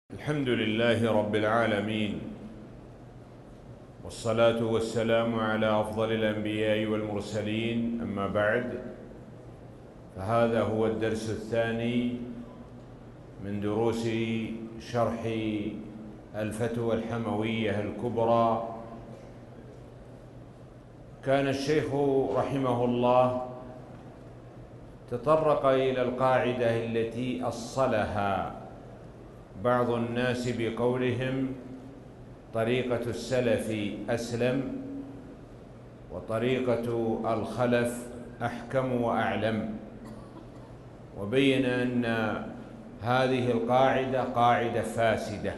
الحمد لله رب العالمين، والصلاة والسلام على أفضل الأنبياء والمرسلين، أما بعد، فهذا هو الدرس الثاني من دروس شرح الفتوى الحموية الكبرى. كان الشيخ رحمه الله تطرق إلى القاعدة التي أصلها بعض الناس بقولهم طريقة السلف أسلم وطريقة الخلف أحكم وأعلم، وبين أن هذه القاعدة قاعدة فاسدة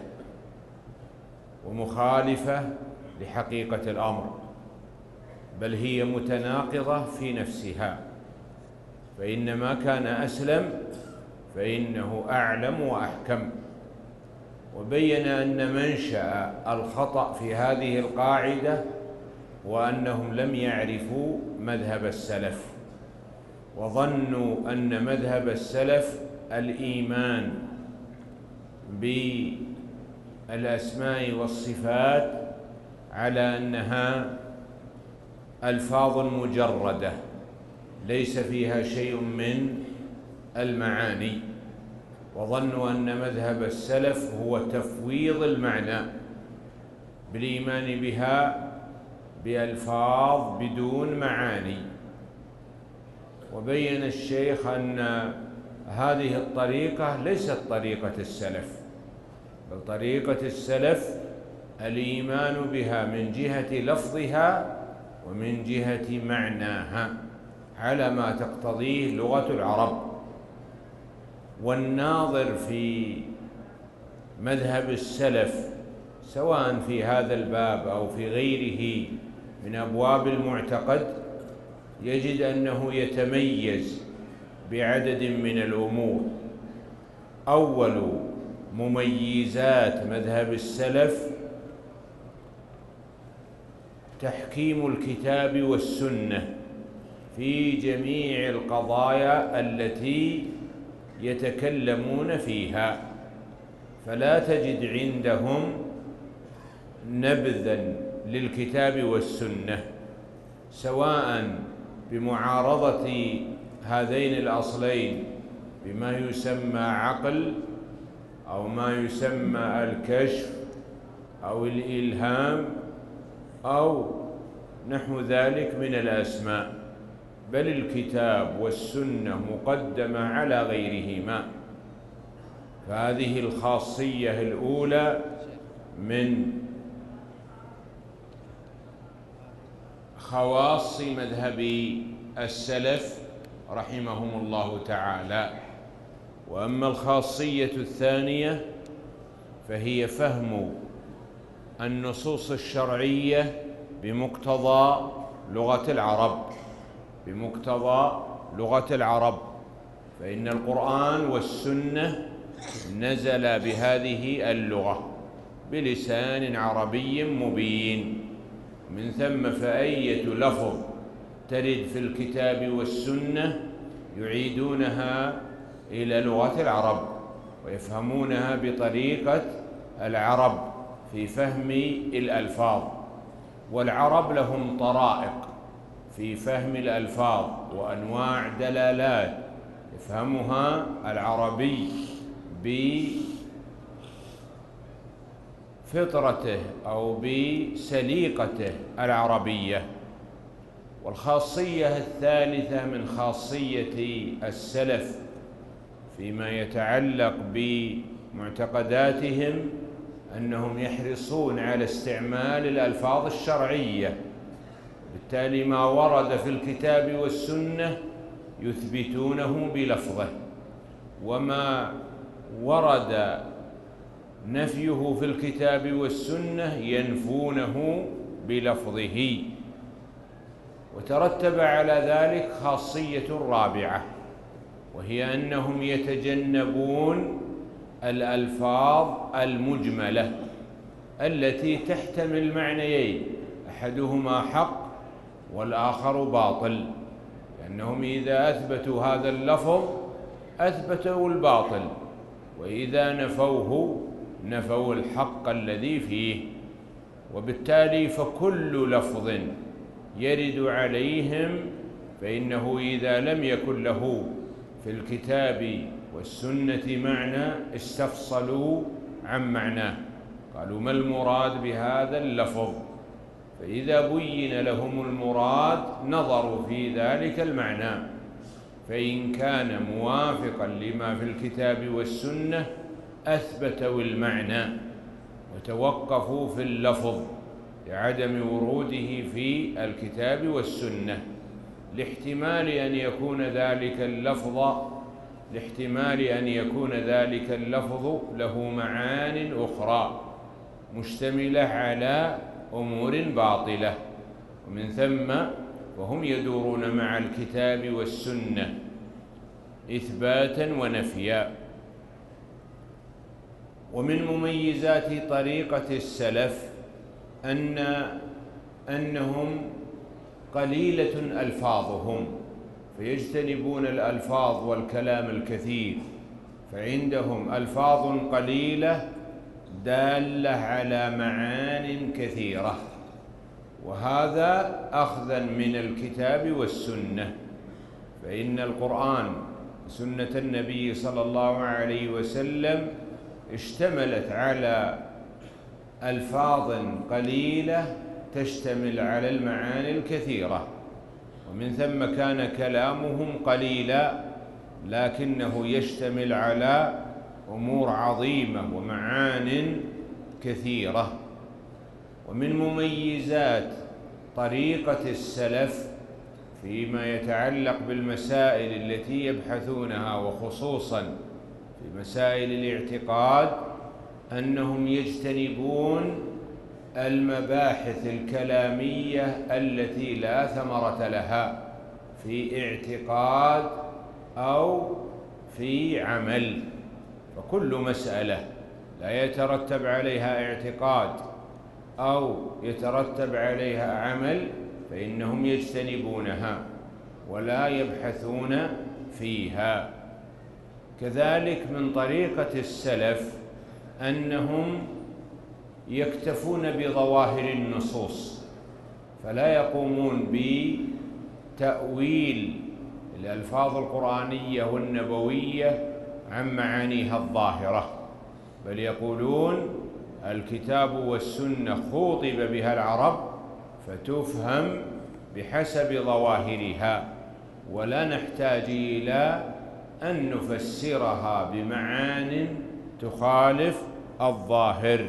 ومخالفة لحقيقة الأمر، بل هي متناقضة في نفسها، فإن ما كان أسلم فإنه أعلم وأحكم. وبين أن منشأ الخطأ في هذه القاعدة وأنهم لم يعرفوا مذهب السلف، وظنوا أن مذهب السلف الإيمان بالأسماء والصفات على أنها ألفاظ مجردة ليس فيها شيء من المعاني، وظنوا أن مذهب السلف هو تفويض المعنى بالإيمان بها بألفاظ بدون معاني. وبين الشيخ أن هذه الطريقة ليست طريقة السلف، بل طريقة السلف الإيمان بها من جهة لفظها ومن جهة معناها على ما تقتضيه لغة العرب. والناظر في مذهب السلف سواء في هذا الباب أو في غيره من أبواب المعتقد يجد أنه يتميز بعدد من الأمور. أول مميزات مذهب السلف تحكيم الكتاب والسنة في جميع القضايا التي يتكلمون فيها، فلا تجد عندهم نبذا للكتاب والسنة، سواء بمعارضة هذين الأصلين بما يسمى عقل أو ما يسمى الكشف أو الإلهام أو نحو ذلك من الأسماء، بل الكتاب والسنة مقدمة على غيرهما. فهذه الخاصية الأولى من خواص مذهب السلف رحمهم الله تعالى. وأما الخاصية الثانية فهي فهم النصوص الشرعية بمقتضى لغة العرب، بمقتضى لغة العرب، فإن القرآن والسنة نزل بهذه اللغة بلسان عربي مبين، من ثم فأية لفظ ترد في الكتاب والسنة يعيدونها إلى لغة العرب ويفهمونها بطريقة العرب في فهم الألفاظ. والعرب لهم طرائق في فهم الألفاظ وأنواع دلالات يفهمها العربي بفطرته أو بسليقته العربية. والخاصية الثالثة من خاصية السلف فيما يتعلق بمعتقداتهم أنهم يحرصون على استعمال الألفاظ الشرعية، بالتالي ما ورد في الكتاب والسنة يثبتونه بلفظه، وما ورد نفيه في الكتاب والسنة ينفونه بلفظه. وترتب على ذلك خاصية رابعة، وهي أنهم يتجنبون الألفاظ المجملة التي تحتمل معنيين، أحدهما حق والآخر باطل، لأنهم إذا أثبتوا هذا اللفظ أثبتوا الباطل، وإذا نفوه نفوا الحق الذي فيه. وبالتالي فكل لفظ يرد عليهم فإنه إذا لم يكن له في الكتاب والسنة معنى استفصلوا عن معناه، قالوا ما المراد بهذا اللفظ؟ فإذا بين لهم المراد نظروا في ذلك المعنى، فإن كان موافقا لما في الكتاب والسنة أثبتوا المعنى وتوقفوا في اللفظ لعدم وروده في الكتاب والسنة، لاحتمال أن يكون ذلك اللفظ له معان أخرى مشتملة على أمور باطلة، ومن ثم وهم يدورون مع الكتاب والسنة إثباتا ونفيا. ومن مميزات طريقة السلف أنهم قليلة ألفاظهم، فيجتنبون الألفاظ والكلام الكثير، فعندهم ألفاظ قليلة دالة على معان كثيرة، وهذا أخذا من الكتاب والسنة. فإن القرآن سنة النبي صلى الله عليه وسلم اشتملت على ألفاظ قليلة تشتمل على المعاني الكثيرة، ومن ثم كان كلامهم قليلا لكنه يشتمل على أمور عظيمة ومعان كثيرة. ومن مميزات طريقة السلف فيما يتعلق بالمسائل التي يبحثونها، وخصوصا في مسائل الاعتقاد، أنهم يجتنبون المباحث الكلامية التي لا ثمرة لها في اعتقاد أو في عمل. فكل مسألة لا يترتب عليها اعتقاد أو يترتب عليها عمل فإنهم يجتنبونها ولا يبحثون فيها. كذلك من طريقة السلف أنهم يكتفون بظواهر النصوص، فلا يقومون بتأويل الألفاظ القرآنية والنبوية عن معانيها الظاهرة، بل يقولون الكتاب والسنة خوطب بها العرب فتفهم بحسب ظواهرها، ولا نحتاج إلى أن نفسرها بمعان تخالف الظاهر.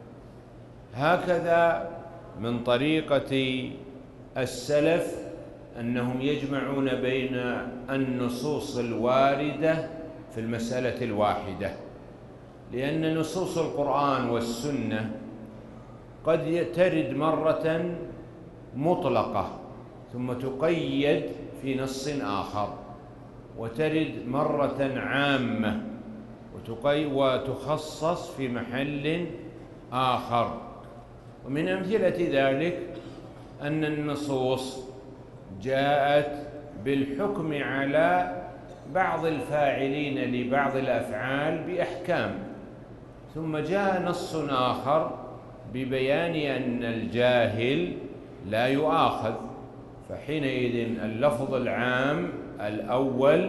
هكذا من طريقة السلف أنهم يجمعون بين النصوص الواردة في المسألة الواحدة، لأن نصوص القرآن والسنة قد ترد مرة مطلقة ثم تقيد في نص آخر، وترد مرة عامة وتخصص في محل آخر. ومن أمثلة ذلك أن النصوص جاءت بالحكم على بعض الفاعلين لبعض الأفعال بأحكام، ثم جاء نص آخر ببيان أن الجاهل لا يؤاخذ، فحينئذ اللفظ العام الأول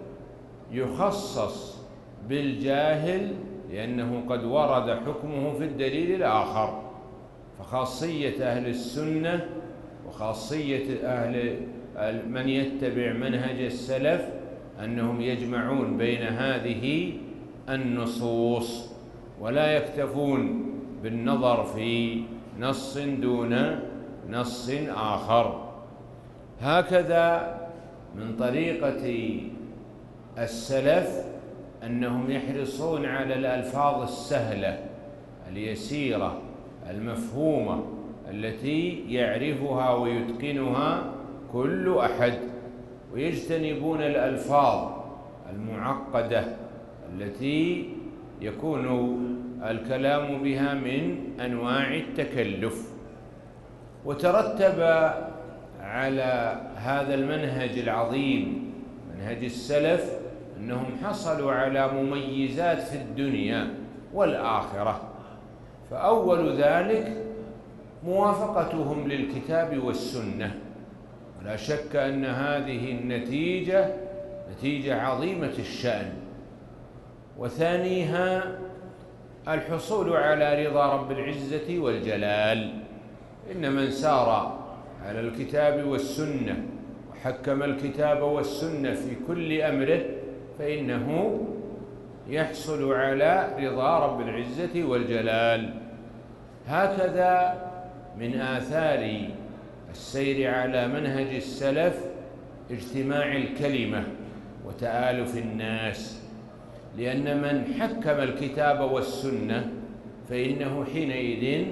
يخصص بالجاهل لأنه قد ورد حكمه في الدليل الآخر. فخاصية أهل السنة وخاصية من يتبع منهج السلف أنهم يجمعون بين هذه النصوص ولا يكتفون بالنظر في نص دون نص آخر. هكذا من طريقة السلف أنهم يحرصون على الألفاظ السهلة اليسيرة المفهومة التي يعرفها ويتقنها كل أحد، ويجتنبون الألفاظ المعقدة التي يكون الكلام بها من أنواع التكلف. وترتب على هذا المنهج العظيم منهج السلف أنهم حصلوا على مميزات في الدنيا والآخرة. فأول ذلك موافقتهم للكتاب والسنة، ولا شك أن هذه النتيجة نتيجة عظيمة الشأن. وثانيها الحصول على رضا رب العزة والجلال. إن من سار على الكتاب والسنة وحكم الكتاب والسنة في كل أمره فإنه يحصل على رضا رب العزة والجلال. هكذا من آثار السير على منهج السلف اجتماع الكلمة وتآلف الناس، لأن من حكم الكتاب والسنة فإنه حينئذ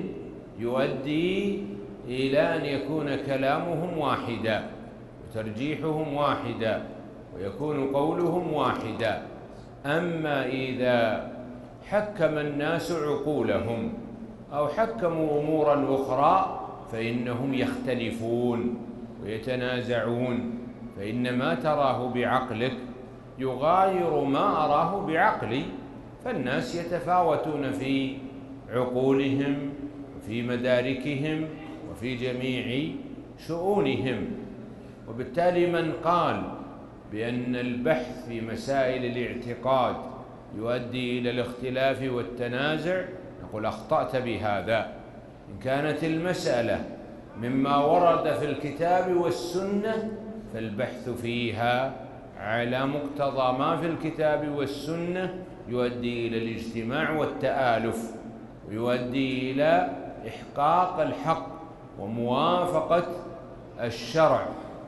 يؤدي إلى أن يكون كلامهم واحدا وترجيحهم واحدا ويكون قولهم واحدا. أما إذا حكم الناس عقولهم أو حكموا أمورا أخرى فإنهم يختلفون ويتنازعون، فإن ما تراه بعقلك يغاير ما أراه بعقلي، فالناس يتفاوتون في عقولهم وفي مداركهم وفي جميع شؤونهم. وبالتالي من قال بأن البحث في مسائل الاعتقاد يؤدي إلى الاختلاف والتنازع نقول أخطأت بهذا. إن كانت المسألة مما ورد في الكتاب والسنة فالبحث فيها على مقتضى ما في الكتاب والسنة يؤدي إلى الاجتماع والتآلف، ويؤدي إلى إحقاق الحق وموافقة الشرع،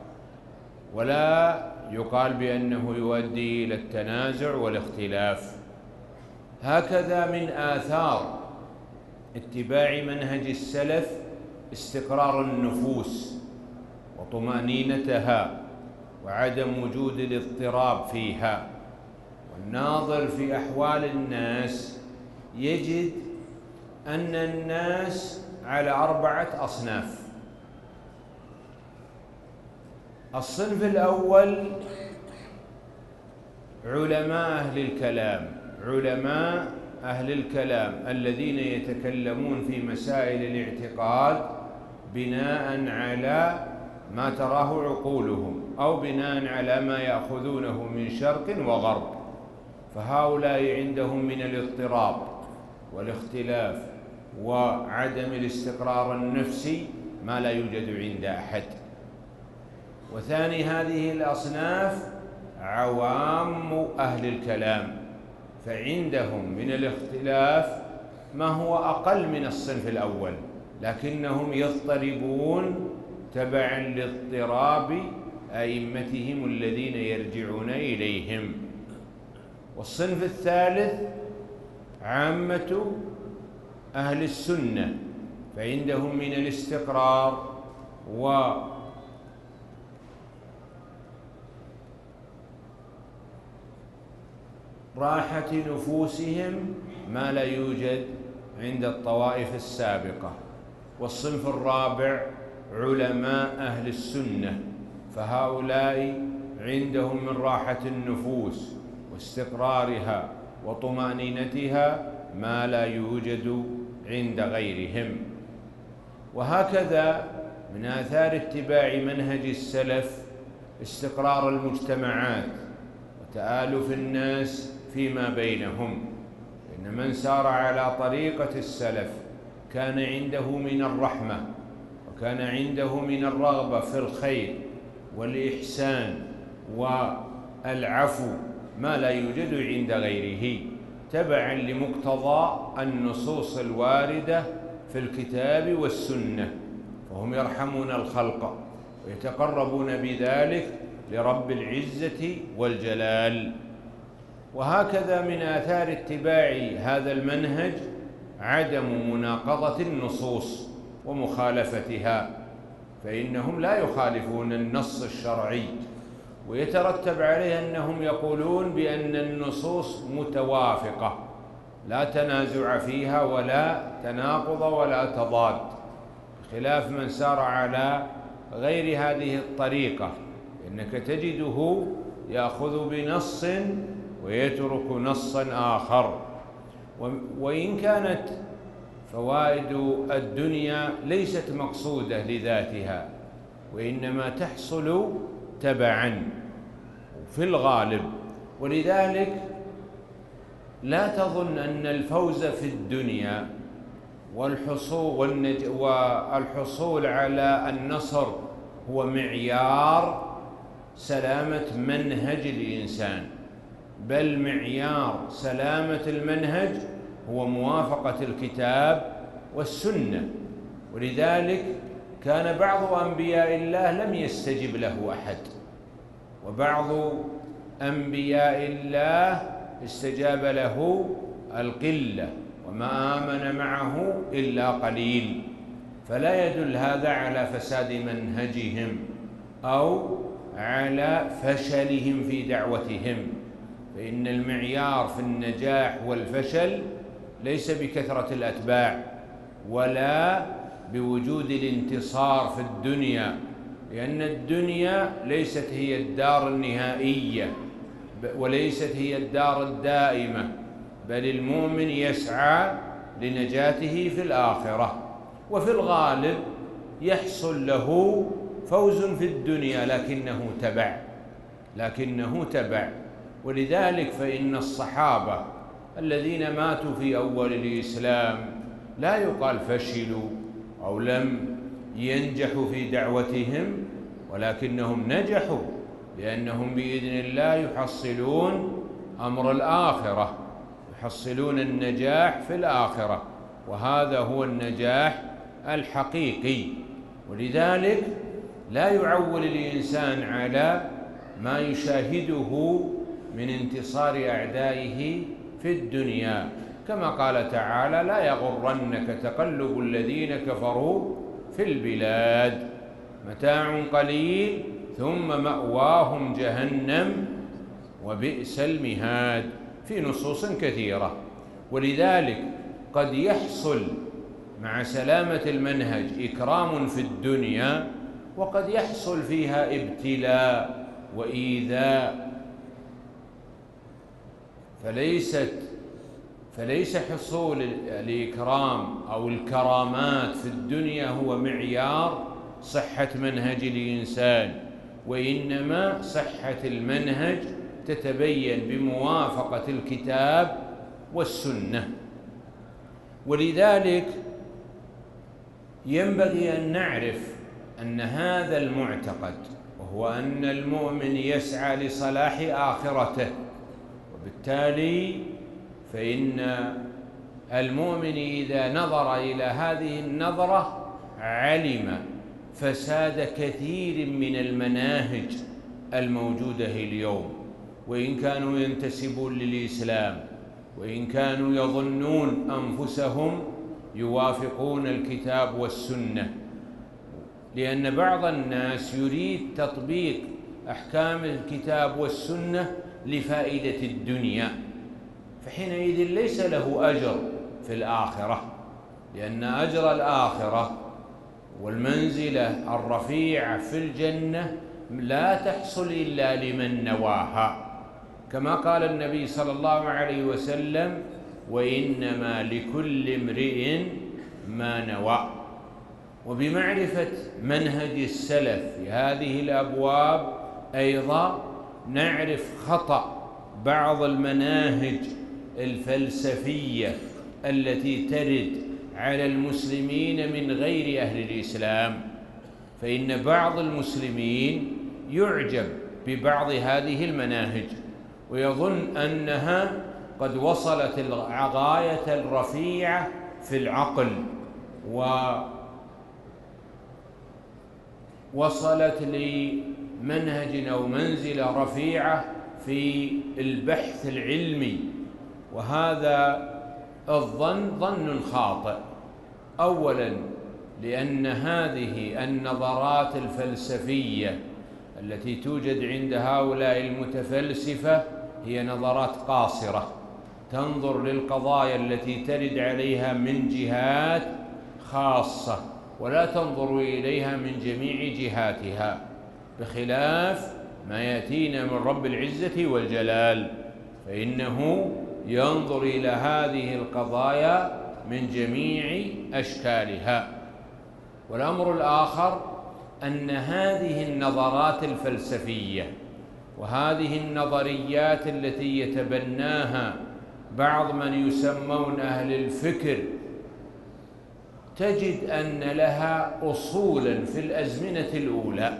ولا يقال بأنه يؤدي إلى التنازع والاختلاف. هكذا من آثار اتباع منهج السلف استقرار النفوس وطمأنينتها وعدم وجود الاضطراب فيها. والناظر في أحوال الناس يجد أن الناس على 4 أصناف. الصنف الأول علماء أهل الكلام، علماء أهل الكلام الذين يتكلمون في مسائل الاعتقاد بناء على ما تراه عقولهم أو بناء على ما يأخذونه من شرق وغرب، فهؤلاء عندهم من الاضطراب والاختلاف وعدم الاستقرار النفسي ما لا يوجد عند أحد. وثاني هذه الأصناف عوام أهل الكلام، فعندهم من الاختلاف ما هو أقل من الصنف الأول، لكنهم يضطربون تبعا لاضطراب أئمتهم الذين يرجعون إليهم. والصنف الثالث عامة أهل السنة، فعندهم من الاستقرار راحة نفوسهم ما لا يوجد عند الطوائف السابقة. والصنف الرابع علماء أهل السنة، فهؤلاء عندهم من راحة النفوس واستقرارها وطمأنينتها ما لا يوجد عند غيرهم. وهكذا من آثار اتباع منهج السلف استقرار المجتمعات وتآلف الناس فيما بينهم. إن من سار على طريقة السلف كان عنده من الرحمة وكان عنده من الرغبة في الخير والإحسان والعفو ما لا يوجد عند غيره، تبعا لمقتضى النصوص الواردة في الكتاب والسنة، فهم يرحمون الخلق ويتقربون بذلك لرب العزة والجلال. وهكذا من آثار اتباع هذا المنهج عدم مناقضة النصوص ومخالفتها، فإنهم لا يخالفون النص الشرعي، ويترتب عليه أنهم يقولون بأن النصوص متوافقة لا تنازع فيها ولا تناقض ولا تضاد، خلاف من سار على غير هذه الطريقة، إنك تجده يأخذ بنص ويترك نصا آخر. وإن كانت فوائد الدنيا ليست مقصودة لذاتها، وإنما تحصل تبعاً في الغالب. ولذلك لا تظن أن الفوز في الدنيا والحصول على النصر هو معيار سلامة منهج الإنسان، بل معيار سلامة المنهج هو موافقة الكتاب والسنة. ولذلك كان بعض أنبياء الله لم يستجب له أحد، وبعض أنبياء الله استجاب له القلة وما آمن معه إلا قليل. فلا يدل هذا على فساد منهجهم أو على فشلهم في دعوتهم، فإن المعيار في النجاح والفشل ليس بكثرة الأتباع ولا بوجود الانتصار في الدنيا، لأن الدنيا ليست هي الدار النهائية وليست هي الدار الدائمة، بل المؤمن يسعى لنجاته في الآخرة. وفي الغالب يحصل له فوز في الدنيا لكنه تبع. ولذلك فإن الصحابة الذين ماتوا في أول الإسلام لا يقال فشلوا أو لم ينجحوا في دعوتهم، ولكنهم نجحوا، لأنهم بإذن الله يحصلون أمر الآخرة، يحصلون النجاح في الآخرة، وهذا هو النجاح الحقيقي. ولذلك لا يعول الإنسان على ما يشاهده من انتصار أعدائه في الدنيا، كما قال تعالى: لا يغرنك تقلب الذين كفروا في البلاد، متاع قليل ثم مأواهم جهنم وبئس المهاد، في نصوص كثيرة. ولذلك قد يحصل مع سلامة المنهج إكرام في الدنيا، وقد يحصل فيها ابتلاء وإيذاء، فليس حصول الإكرام أو الكرامات في الدنيا هو معيار صحة منهج الإنسان، وإنما صحة المنهج تتبين بموافقة الكتاب والسنة. ولذلك ينبغي أن نعرف أن هذا المعتقد، وهو أن المؤمن يسعى لصلاح آخرته، وبالتالي فإن المؤمن إذا نظر إلى هذه النظرة علم فساد كثير من المناهج الموجودة اليوم، وإن كانوا ينتسبون للإسلام، وإن كانوا يظنون أنفسهم يوافقون الكتاب والسنة، لأن بعض الناس يريد تطبيق أحكام الكتاب والسنة لفائدة الدنيا، فحينئذ ليس له أجر في الآخرة، لأن أجر الآخرة والمنزلة الرفيعة في الجنة لا تحصل إلا لمن نواها، كما قال النبي صلى الله عليه وسلم: وإنما لكل امرئ ما نوى. وبمعرفة منهج السلف في هذه الأبواب أيضا نعرف خطأ بعض المناهج الفلسفية التي ترد على المسلمين من غير أهل الإسلام، فإن بعض المسلمين يعجب ببعض هذه المناهج ويظن أنها قد وصلت الغاية الرفيعة في العقل، ووصلت لمنهج أو منزلة رفيعة في البحث العلمي، وهذا الظن ظن خاطئ. أولاً لأن هذه النظرات الفلسفية التي توجد عند هؤلاء المتفلسفة هي نظرات قاصرة، تنظر للقضايا التي ترد عليها من جهات خاصة، ولا تنظر إليها من جميع جهاتها، بخلاف ما يأتينا من رب العزة والجلال، فإنه ينظر إلى هذه القضايا من جميع أشكالها. والأمر الآخر أن هذه النظرات الفلسفية وهذه النظريات التي يتبناها بعض من يسمون أهل الفكر تجد أن لها أصولا في الأزمنة الأولى.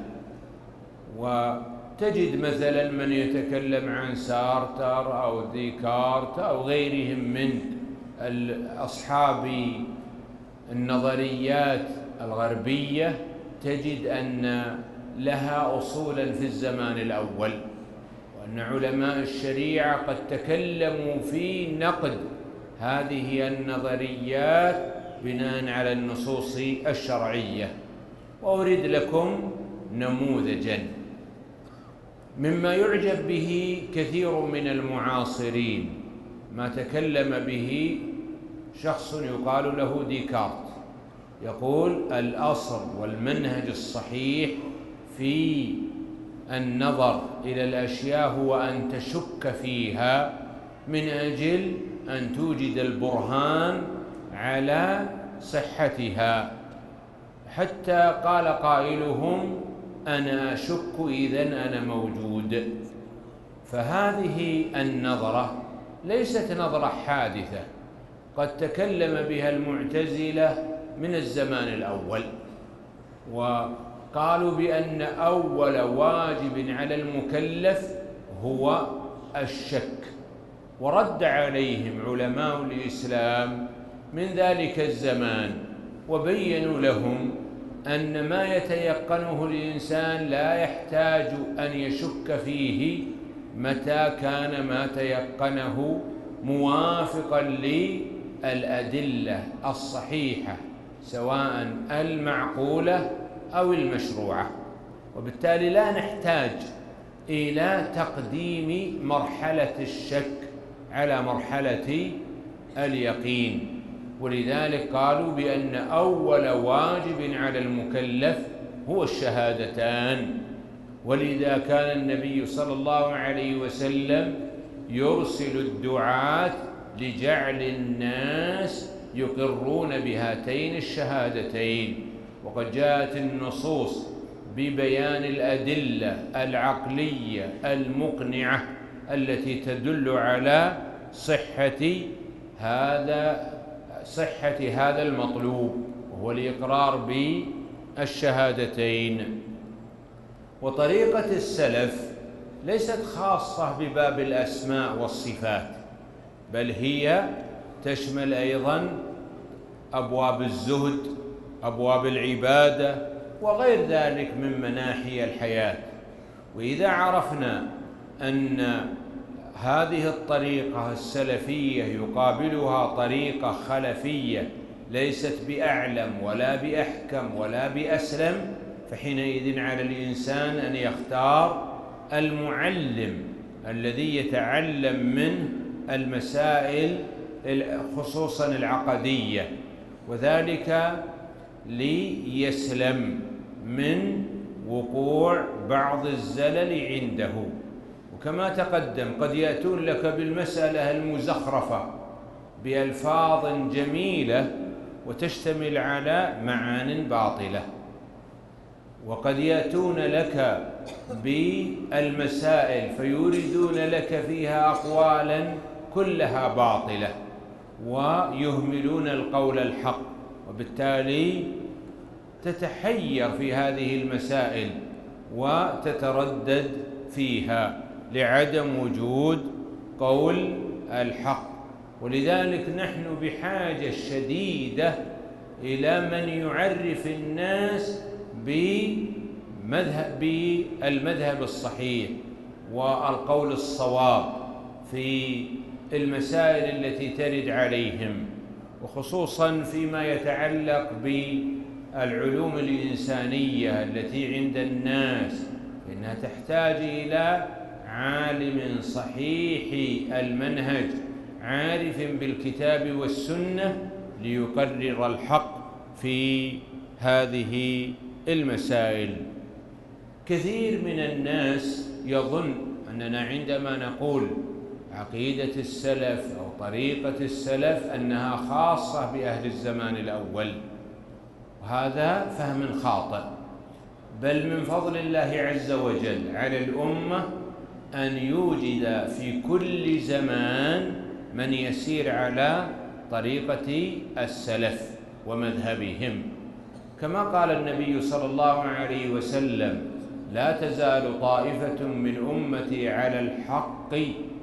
وتجد مثلا من يتكلم عن سارتر أو ديكارت أو غيرهم من أصحاب النظريات الغربية، تجد أن لها أصولا في الزمان الأول، وأن علماء الشريعة قد تكلموا في نقد هذه النظريات بناء على النصوص الشرعية. وأريد لكم نموذجا مما يعجب به كثير من المعاصرين، ما تكلم به شخص يقال له ديكارت، يقول الأصل والمنهج الصحيح في النظر إلى الأشياء هو أن تشك فيها من أجل أن توجد البرهان على صحتها، حتى قال قائلهم أنا أشك إذن أنا موجود. فهذه النظرة ليست نظرة حادثة، قد تكلم بها المعتزلة من الزمان الأول، وقالوا بأن أول واجب على المكلف هو الشك، ورد عليهم علماء الإسلام من ذلك الزمان وبينوا لهم أن ما يتيقنه الإنسان لا يحتاج أن يشك فيه متى كان ما تيقنه موافقا للأدلة الصحيحة سواء المعقولة أو المشروعة. وبالتالي لا نحتاج إلى تقديم مرحلة الشك على مرحلة اليقين. ولذلك قالوا بأن أول واجب على المكلف هو الشهادتان. ولذا كان النبي صلى الله عليه وسلم يرسل الدعاة لجعل الناس يقرون بهاتين الشهادتين. وقد جاءت النصوص ببيان الأدلة العقلية المقنعة التي تدل على صحة هذا المطلوب، وهو الإقرار بالشهادتين. وطريقة السلف ليست خاصة بباب الأسماء والصفات، بل هي تشمل أيضا أبواب الزهد، أبواب العبادة، وغير ذلك من مناحي الحياة. وإذا عرفنا أن هذه الطريقة السلفية يقابلها طريقة خلفية ليست بأعلم ولا بأحكم ولا بأسلم، فحينئذ على الإنسان أن يختار المعلم الذي يتعلم منه المسائل خصوصا العقدية، وذلك ليسلم من وقوع بعض الزلل عنده. وكما تقدم قد يأتون لك بالمسألة المزخرفة بألفاظ جميلة وتشتمل على معان باطلة، وقد يأتون لك بالمسائل فيوردون لك فيها أقوالا كلها باطلة ويهملون القول الحق، وبالتالي تتحير في هذه المسائل وتتردد فيها لعدم وجود قول الحق. ولذلك نحن بحاجة شديدة إلى من يعرف الناس بالمذهب الصحيح والقول الصواب في المسائل التي ترد عليهم، وخصوصا فيما يتعلق بالعلوم الإنسانية التي عند الناس، إنها تحتاج إلى عالم صحيح المنهج عارف بالكتاب والسنة ليقرر الحق في هذه المسائل. كثير من الناس يظن أننا عندما نقول عقيدة السلف أو طريقة السلف أنها خاصة بأهل الزمان الأول، وهذا فهم خاطئ. بل من فضل الله عز وجل على الأمة أن يوجد في كل زمان من يسير على طريقة السلف ومذهبهم، كما قال النبي صلى الله عليه وسلم: لا تزال طائفة من أمتي على الحق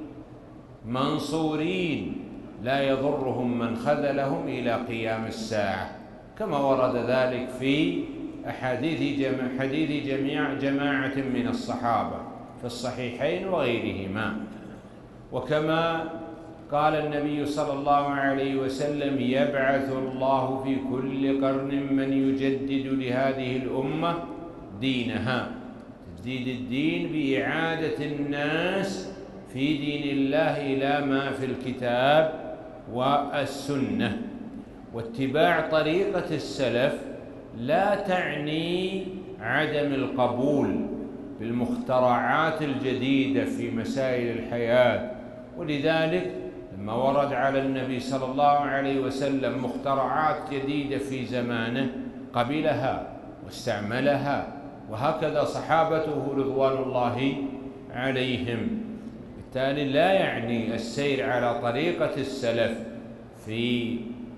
منصورين لا يضرهم من خذلهم إلى قيام الساعة، كما ورد ذلك في حديث جماعة من الصحابة في الصحيحين وغيرهما. وكما قال النبي صلى الله عليه وسلم: يبعث الله في كل قرن من يجدد لهذه الأمة دينها. تجديد الدين بإعادة الناس في دين الله إلى ما في الكتاب والسنة. واتباع طريقة السلف لا تعني عدم القبول بالمخترعات الجديدة في مسائل الحياة، ولذلك لما ورد على النبي صلى الله عليه وسلم مخترعات جديدة في زمانه قبلها واستعملها، وهكذا صحابته رضوان الله عليهم. بالتالي لا يعني السير على طريقة السلف في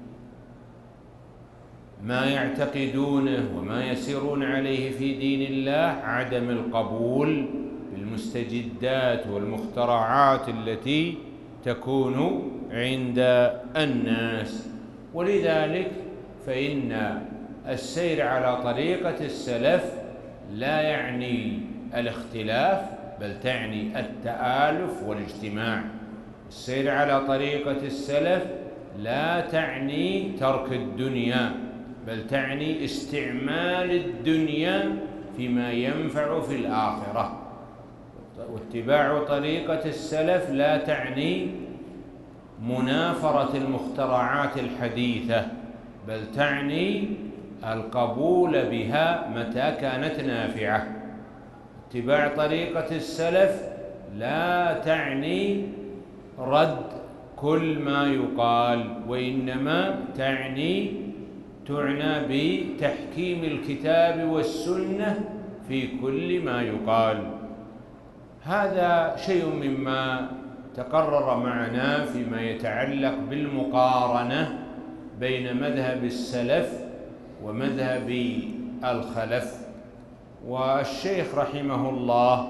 ما يعتقدونه وما يسيرون عليه في دين الله عدم القبول بالمستجدات والمخترعات التي تكون عند الناس. ولذلك فإن السير على طريقة السلف لا يعني الاختلاف، بل تعني التآلف والاجتماع. السير على طريقة السلف لا تعني ترك الدنيا، بل تعني استعمال الدنيا فيما ينفع في الآخرة. واتباع طريقة السلف لا تعني منافرة المخترعات الحديثة، بل تعني القبول بها متى كانت نافعة. اتباع طريقة السلف لا تعني رد كل ما يقال، وإنما تعني بتحكيم الكتاب والسنة في كل ما يقال. هذا شيء مما تقرر معنا فيما يتعلق بالمقارنة بين مذهب السلف ومذهب الخلف. والشيخ رحمه الله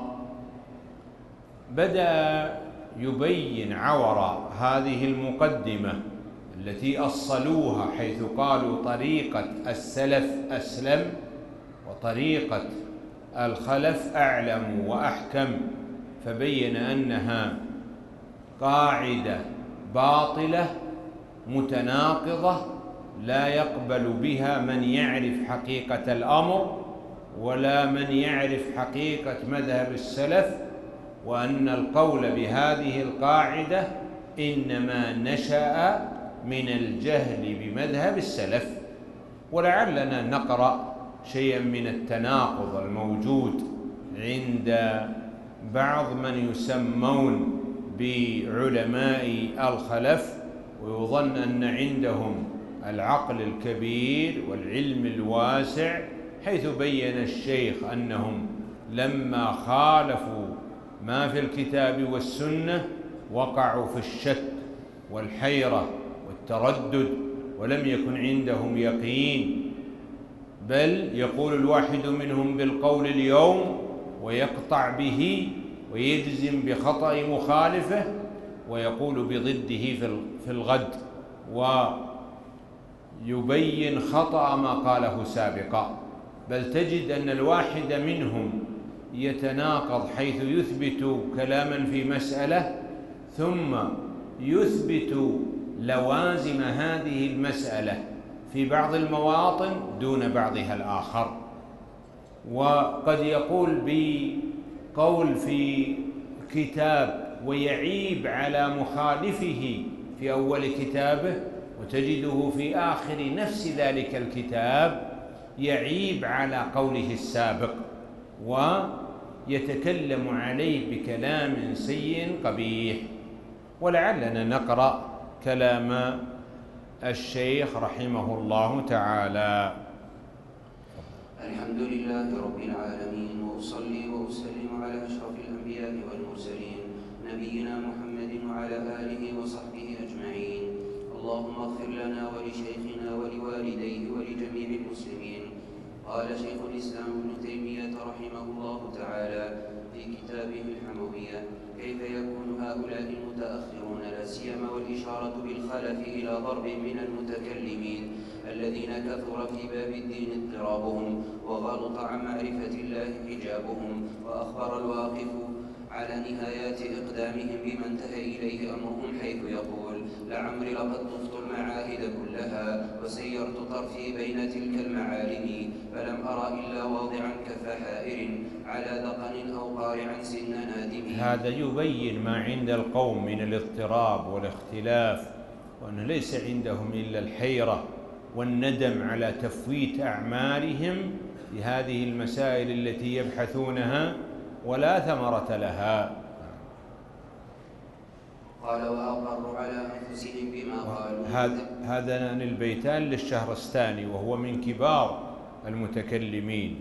بدأ يبين عور هذه المقدمة التي أصلوها، حيث قالوا طريقة السلف أسلم وطريقة الخلف أعلم وأحكم، فبين أنها قاعدة باطلة متناقضة لا يقبل بها من يعرف حقيقة الأمر ولا من يعرف حقيقة مذهب السلف، وأن القول بهذه القاعدة إنما نشأ من الجهل بمذهب السلف. ولعلنا نقرأ شيئا من التناقض الموجود عند بعض من يسمون بعلماء الخلف، ويظن أن عندهم العقل الكبير والعلم الواسع، حيث بين الشيخ أنهم لما خالفوا ما في الكتاب والسنة وقعوا في الشك والحيرة والتردد، ولم يكن عندهم يقين، بل يقول الواحد منهم بالقول اليوم ويقطع به ويجزم بخطأ مخالفه، ويقول بضده في الغد، ويبين خطأ ما قاله سابقا. بل تجد أن الواحد منهم يتناقض، حيث يثبت كلاما في مسألة ثم يثبت لوازم هذه المسألة في بعض المواطن دون بعضها الآخر. وقد يقول بقول في كتاب ويعيب على مخالفه في أول كتابه، وتجده في آخر نفس ذلك الكتاب يعيب على قوله السابق ويتكلم عليه بكلام سيء قبيح. ولعلنا نقرأ كلام الشيخ رحمه الله تعالى. الحمد لله رب العالمين، وأصلي وأسلم على أشرف الأنبياء والمرسلين نبينا محمد وعلى آله وصحبه أجمعين. اللهم اغفر لنا ولشيخنا ولوالديه ولجميع المسلمين. قال شيخ الإسلام ابن تيمية رحمه الله تعالى في كتابه الحموية: كيف يكون هؤلاء المتأخرون لا سيما والإشارة بالخلف إلى ضرب من المتكلمين الذين كثر في باب الدين اضطرابهم وغلط عن معرفة الله حجابهم، وأخبر الواقف على نهايات إقدامهم بما انتهى إليه أمرهم، حيث يقول: لعمري لقد طفت المعاهد كلها وسيرت طرفي بين تلك المعالم، فلم أرى إلا واضعا كف حائر على دقن أو قارعا سن نادم. هذا يبين ما عند القوم من الاضطراب والاختلاف، وأن ليس عندهم إلا الحيرة والندم على تفويت أعمالهم في هذه المسائل التي يبحثونها ولا ثمرة لها. قال: وأقروا على أنفسهم بما قالوا. هذان البيتان للشهرستاني وهو من كبار المتكلمين.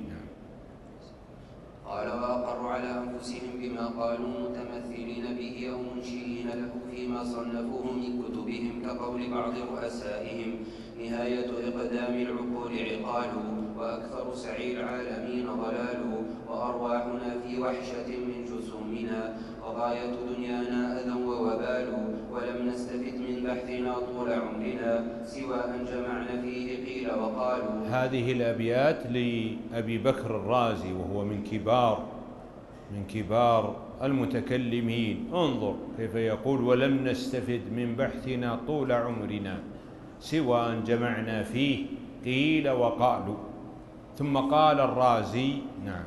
قال: وأقروا على أنفسهم بما قالوا متمثلين به أو منشئين له فيما صنفوه من كتبهم، كقول بعض رؤسائهم: نهاية إقدام العقول عقال، وأكثر سعي العالمين ضلال، وأرواحنا في وحشة من جسومنا، وغاية دنيانا أذى ووبال، ولم نستفد من بحثنا طول عمرنا سوى أن جمعنا فيه قيل وقالوا. هذه الأبيات لأبي بكر الرازي وهو من كبار المتكلمين. انظر كيف يقول: ولم نستفد من بحثنا طول عمرنا سوى أن جمعنا فيه قيل وقالوا. ثم قال الرازي: نعم،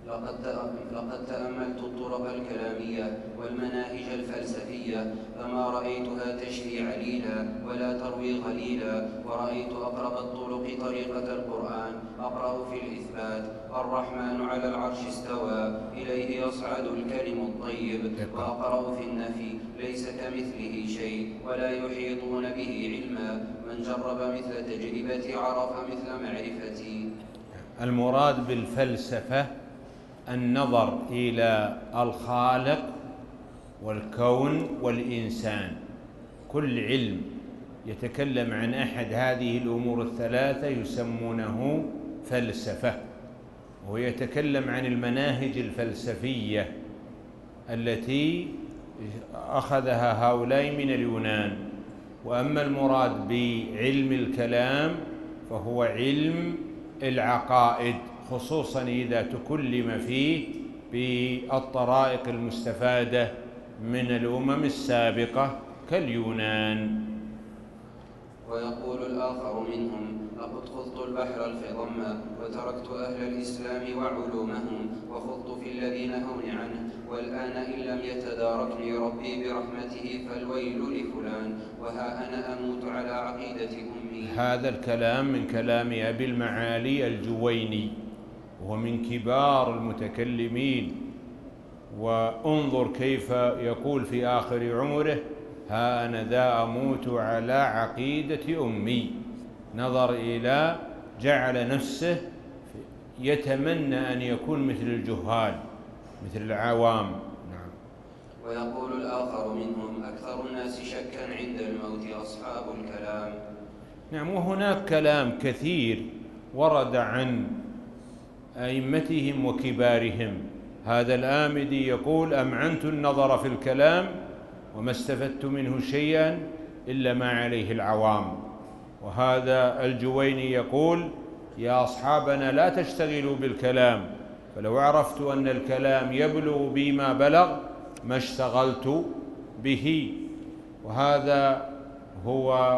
لقد تأملت الطرق الكلامية والمناهج الفلسفية، فما رأيتها تشفي عليلا ولا تروي غليلا، ورأيت أقرب الطرق طريقة القرآن، أقرأ في الإثبات: الرحمن على العرش استوى إليه يصعد الكلم الطيب، وأقرأ في النفي: ليس كمثله شيء ولا يحيطون به علما، من جرب مثل تجربتي عرف مثل معرفتي. المراد بالفلسفة النظر إلى الخالق والكون والإنسان. كل علم يتكلم عن أحد هذه الأمور الثلاثة يسمونه فلسفة، ويتكلم عن المناهج الفلسفية التي أخذها هؤلاء من اليونان. وأما المراد بعلم الكلام فهو علم العقائد، خصوصا إذا تكلم فيه بالطرائق المستفادة من الأمم السابقة كاليونان. ويقول الآخر منهم: لقد خضت البحر الفضم وتركت أهل الإسلام وعلومهم، وخضت في الذي نهوني عنه، والآن إن لم يتداركني ربي برحمته فالويل لفلان، وها أنا أموت على عقيدة أمي. هذا الكلام من كلام أبي المعالي الجويني، وهو من كبار المتكلمين. وانظر كيف يقول في آخر عمره: ها أنا ذا أموت على عقيدة أمي. نظر إلى جعل نفسه يتمنى أن يكون مثل الجهال، مثل العوام. نعم. ويقول الآخر منهم: أكثر الناس شكا عند الموت أصحاب الكلام. نعم. وهناك كلام كثير ورد عن أئمتهم وكبارهم. هذا الآمدي يقول: أمعنت النظر في الكلام وما استفدت منه شيئا إلا ما عليه العوام. وهذا الجويني يقول: يا أصحابنا لا تشتغلوا بالكلام، فلو عرفت أن الكلام يبلغ بي ما بلغ ما اشتغلت به. وهذا هو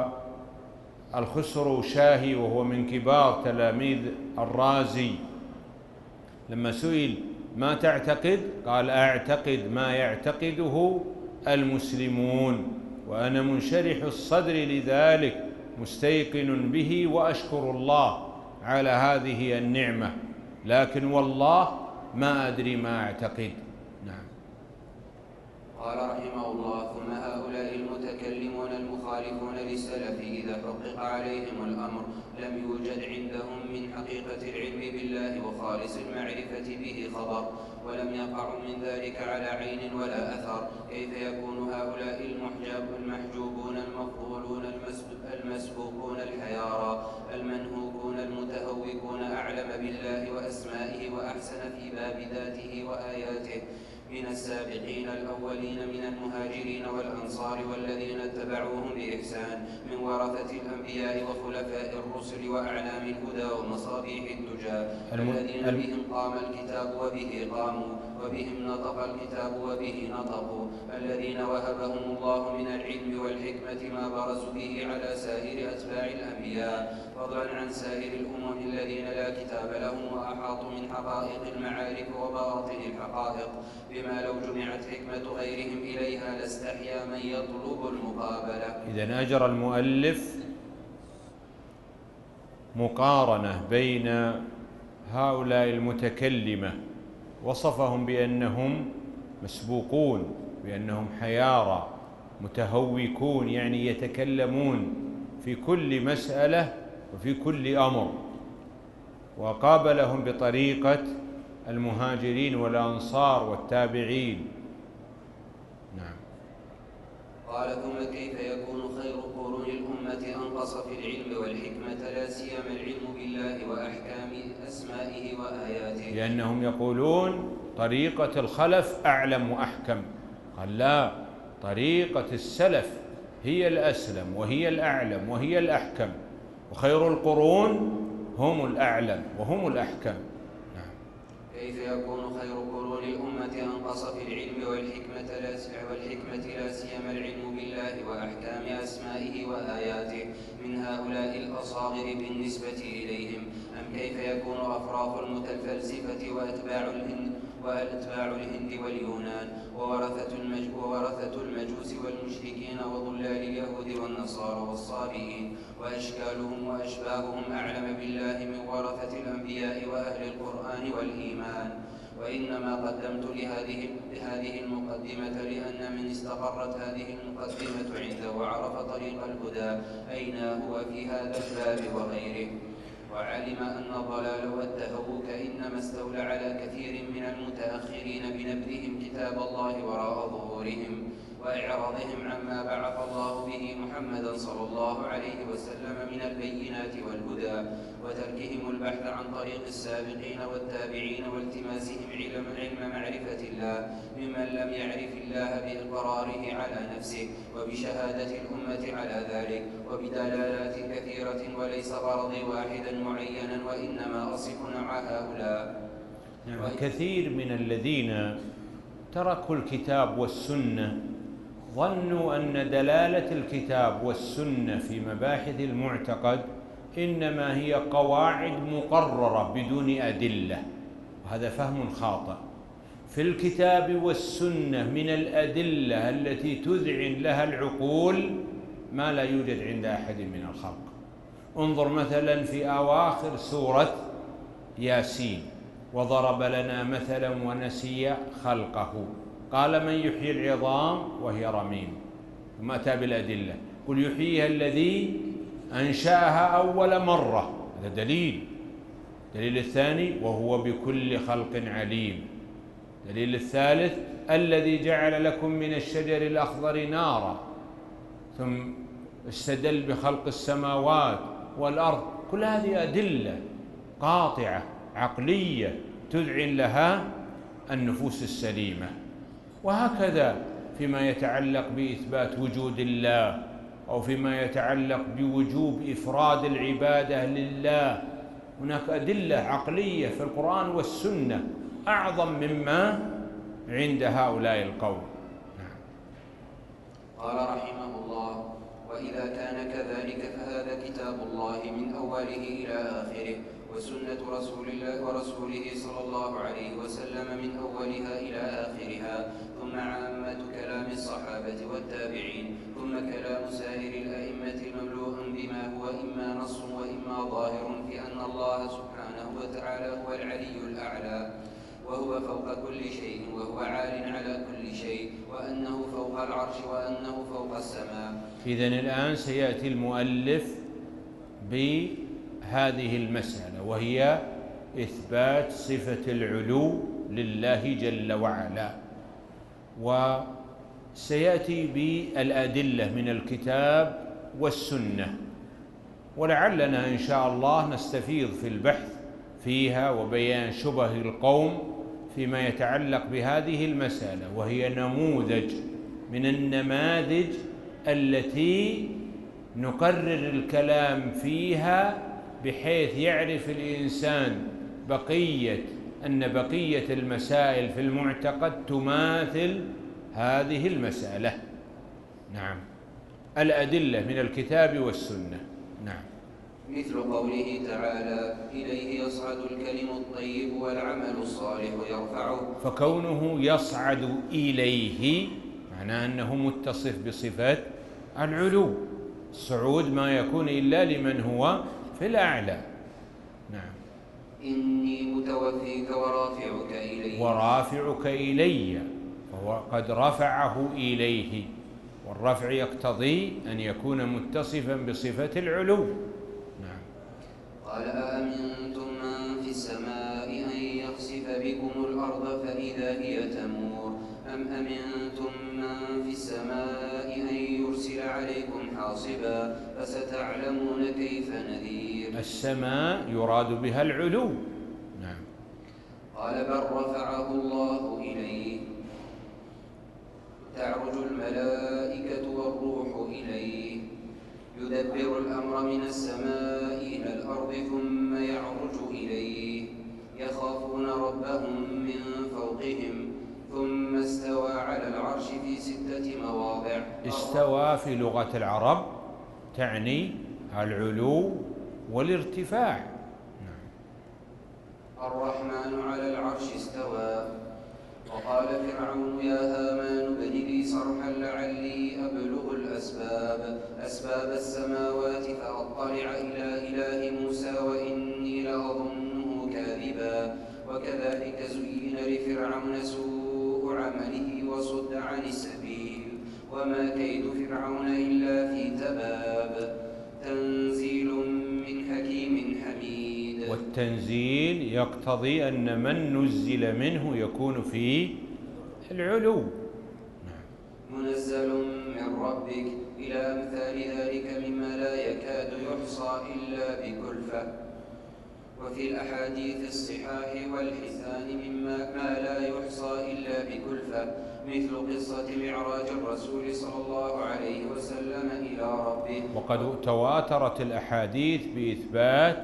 الخسرو شاهي، وهو من كبار تلاميذ الرازي. لما سئل: ما تعتقد؟ قال: أعتقد ما يعتقده المسلمون، وأنا منشرح الصدر لذلك، مستيقن به وأشكر الله على هذه النعمة، لكن والله ما أدري ما أعتقد. نعم. قال رحمه الله: ثم هؤلاء المخالفون للسلف إذا حقق عليهم الأمر لم يوجد عندهم من حقيقة العلم بالله وخالص المعرفة به خبر، ولم يقعوا من ذلك على عين ولا أثر. كيف يكون هؤلاء المحجوبون المفضولون المسبوقون الحيارى المنهوكون المتهوكون أعلم بالله وأسمائه وأحسن في باب ذاته وآياته من السابقين الأولين من المهاجرين والأنصار والذين اتبعوهم بإحسان من ورثة الأنبياء وخلفاء الرسل وأعلام الهدى ومصابيح الدجى الذين بهم قام الكتاب وبه قاموا وبهم نطق الكتاب وبه نطقوا، الذين وهبهم الله من العلم والحكمة ما برزوا به على سائر أتباع الأنبياء، فضلا عن سائر الأمم الذين لا كتاب لهم وأحاطوا من حقائق المعارف وبواطن الحقائق بما لو جمعت حكمة غيرهم إليها لاستحيا من يطلب المقابلة. إذن أجرى المؤلف مقارنة بين هؤلاء المتكلمة، وصفهم بأنهم مسبوقون، بأنهم حيارى متهوكون، يعني يتكلمون في كل مسألة وفي كل أمر، وقابلهم بطريقة المهاجرين والأنصار والتابعين. نعم. قال: ثم كيف يكون خير قرون الأمة أنقص في العلم والحكمة لا سيما العلم بالله وأحكام أسمائه وآياته؟ لأنهم يقولون طريقة الخلف أعلم وأحكم. قال لا، طريقة السلف هي الأسلم وهي الأعلم وهي الأحكم، وخير القرون هم الأعلم وهم الأحكم. نعم. كيف يكون خير قرون الأمة أنقص في العلم والحكمة لا سيما العلم بالله وأحكام أسمائه وآياته من هؤلاء الأصاغر بالنسبة إليهم؟ أم كيف يكون أفراط الفلسفة وأتباع الهند واليونان وورثة المجوس والمشركين وضلال اليهود والنصارى والصابئين وأشكالهم وأشباههم أعلم بالله من ورثة الأنبياء وأهل القرآن والإيمان؟ وإنما قدمت لهذه المقدمة لأن من استقرت هذه المقدمة عنده وعرف طريق الهدى أين هو في هذا الباب وغيره، وعلم أن الضلال والتهوك إنما استولى على كثير من المتأخرين بنبذهم كتاب الله وراء ظهورهم وإعراضهم عما بعث الله به محمدا صلى الله عليه وسلم من البينات والهدى، وتركهم البحث عن طريق السابقين والتابعين والتماسهم علم معرفة الله ممن لم يعرف الله بإقراره على نفسه وبشهادة الأمة على ذلك وبدلالات كثيرة، وليس غرضي واحدا معينا وإنما أصف مع هؤلاء. وكثير من الذين تركوا الكتاب والسنة ظنوا أن دلالة الكتاب والسنة في مباحث المعتقد إنما هي قواعد مقررة بدون أدلة، وهذا فهم خاطئ. في الكتاب والسنة من الأدلة التي تذعن لها العقول ما لا يوجد عند أحد من الخلق. انظر مثلا في أواخر سورة ياسين: وضرب لنا مثلا ونسي خلقه قال من يحيي العظام وهي رميم، ثم أتى بالأدلة: قل يحييها الذي أنشأها أول مرة. هذا دليل. الدليل الثاني: وهو بكل خلق عليم. الدليل الثالث: الذي جعل لكم من الشجر الأخضر نارا، ثم استدل بخلق السماوات والأرض. كل هذه أدلة قاطعة عقلية تذعن لها النفوس السليمة. وهكذا فيما يتعلق بإثبات وجود الله أو فيما يتعلق بوجوب إفراد العبادة لله، هناك أدلة عقلية في القرآن والسنة أعظم مما عند هؤلاء القوم. قال رحمه الله: وإذا كان كذلك فهذا كتاب الله من أوله إلى آخره، وسنة رسول الله ورسوله صلى الله عليه وسلم من أولها إلى آخرها، ثم عامة كلام الصحابة والتابعين، ثم كلام سائر الأئمة مملوء بما هو إما نص وإما ظاهر في أن الله سبحانه وتعالى هو العلي الأعلى وهو فوق كل شيء وهو عال على كل شيء، وأنه فوق العرش وأنه فوق السماء، إذن الآن سيأتي المؤلف بهذه المسألة، وهي إثبات صفة العلو لله جل وعلا، وسيأتي بالأدلة من الكتاب والسنة، ولعلنا إن شاء الله نستفيض في البحث فيها وبيان شبه القوم فيما يتعلق بهذه المسألة، وهي نموذج من النماذج التي نقرر الكلام فيها بحيث يعرف الإنسان أن بقية المسائل في المعتقد تماثل هذه المسألة. نعم، الأدلة من الكتاب والسنة. نعم. مثل قوله تعالى: إليه يصعد الكلم الطيب والعمل الصالح يرفعه. فكونه يصعد إليه معناه أنه متصف بصفة العلو. الصعود ما يكون إلا لمن هو في الأعلى. نعم. إني متوفيك ورافعك إلي، فهو قد رفعه إليه، والرفع يقتضي أن يكون متصفا بصفة العلو. نعم. قال: أأمنتم من في السماء أن يخسف بكم الأرض فإذا هي تمور أم أمنتم من في السماء أن يرسل عليكم حاصبا فستعلمون كيف نذير. السماء يراد بها العلو. نعم. قال: بل رفعه الله إليه تعرج الملائكة والروح إليه يدبر الأمر من السماء إلى الأرض ثم يعرج إليه يخافون ربهم من فوقهم ثم استوى على العرش في 6 مواضع. استوى في لغة العرب تعني العلو والارتفاع. الرحمن على العرش استوى. وقال فرعون: يا هامان ابن لي صرحا لعلي أبلغ أسباب السماوات فأطلع إلى إله موسى وإني لأظنه كاذبا. وكذلك زين لفرعون سوء عمله وصد عن السبيل وما كيد فرعون إلا في تباب. تنزيل من حكيم حميد. والتنزيل يقتضي أن من نزل منه يكون في العلو. منزل من ربك إلى أمثال ذلك مما لا يكاد يحصى إلا بكلفة. وفي الأحاديث الصحاح والحسان مما ما لا يحصى إلا بكلفة، مثل قصة معراج الرسول صلى الله عليه وسلم إلى ربه. وقد تواترت الأحاديث بإثبات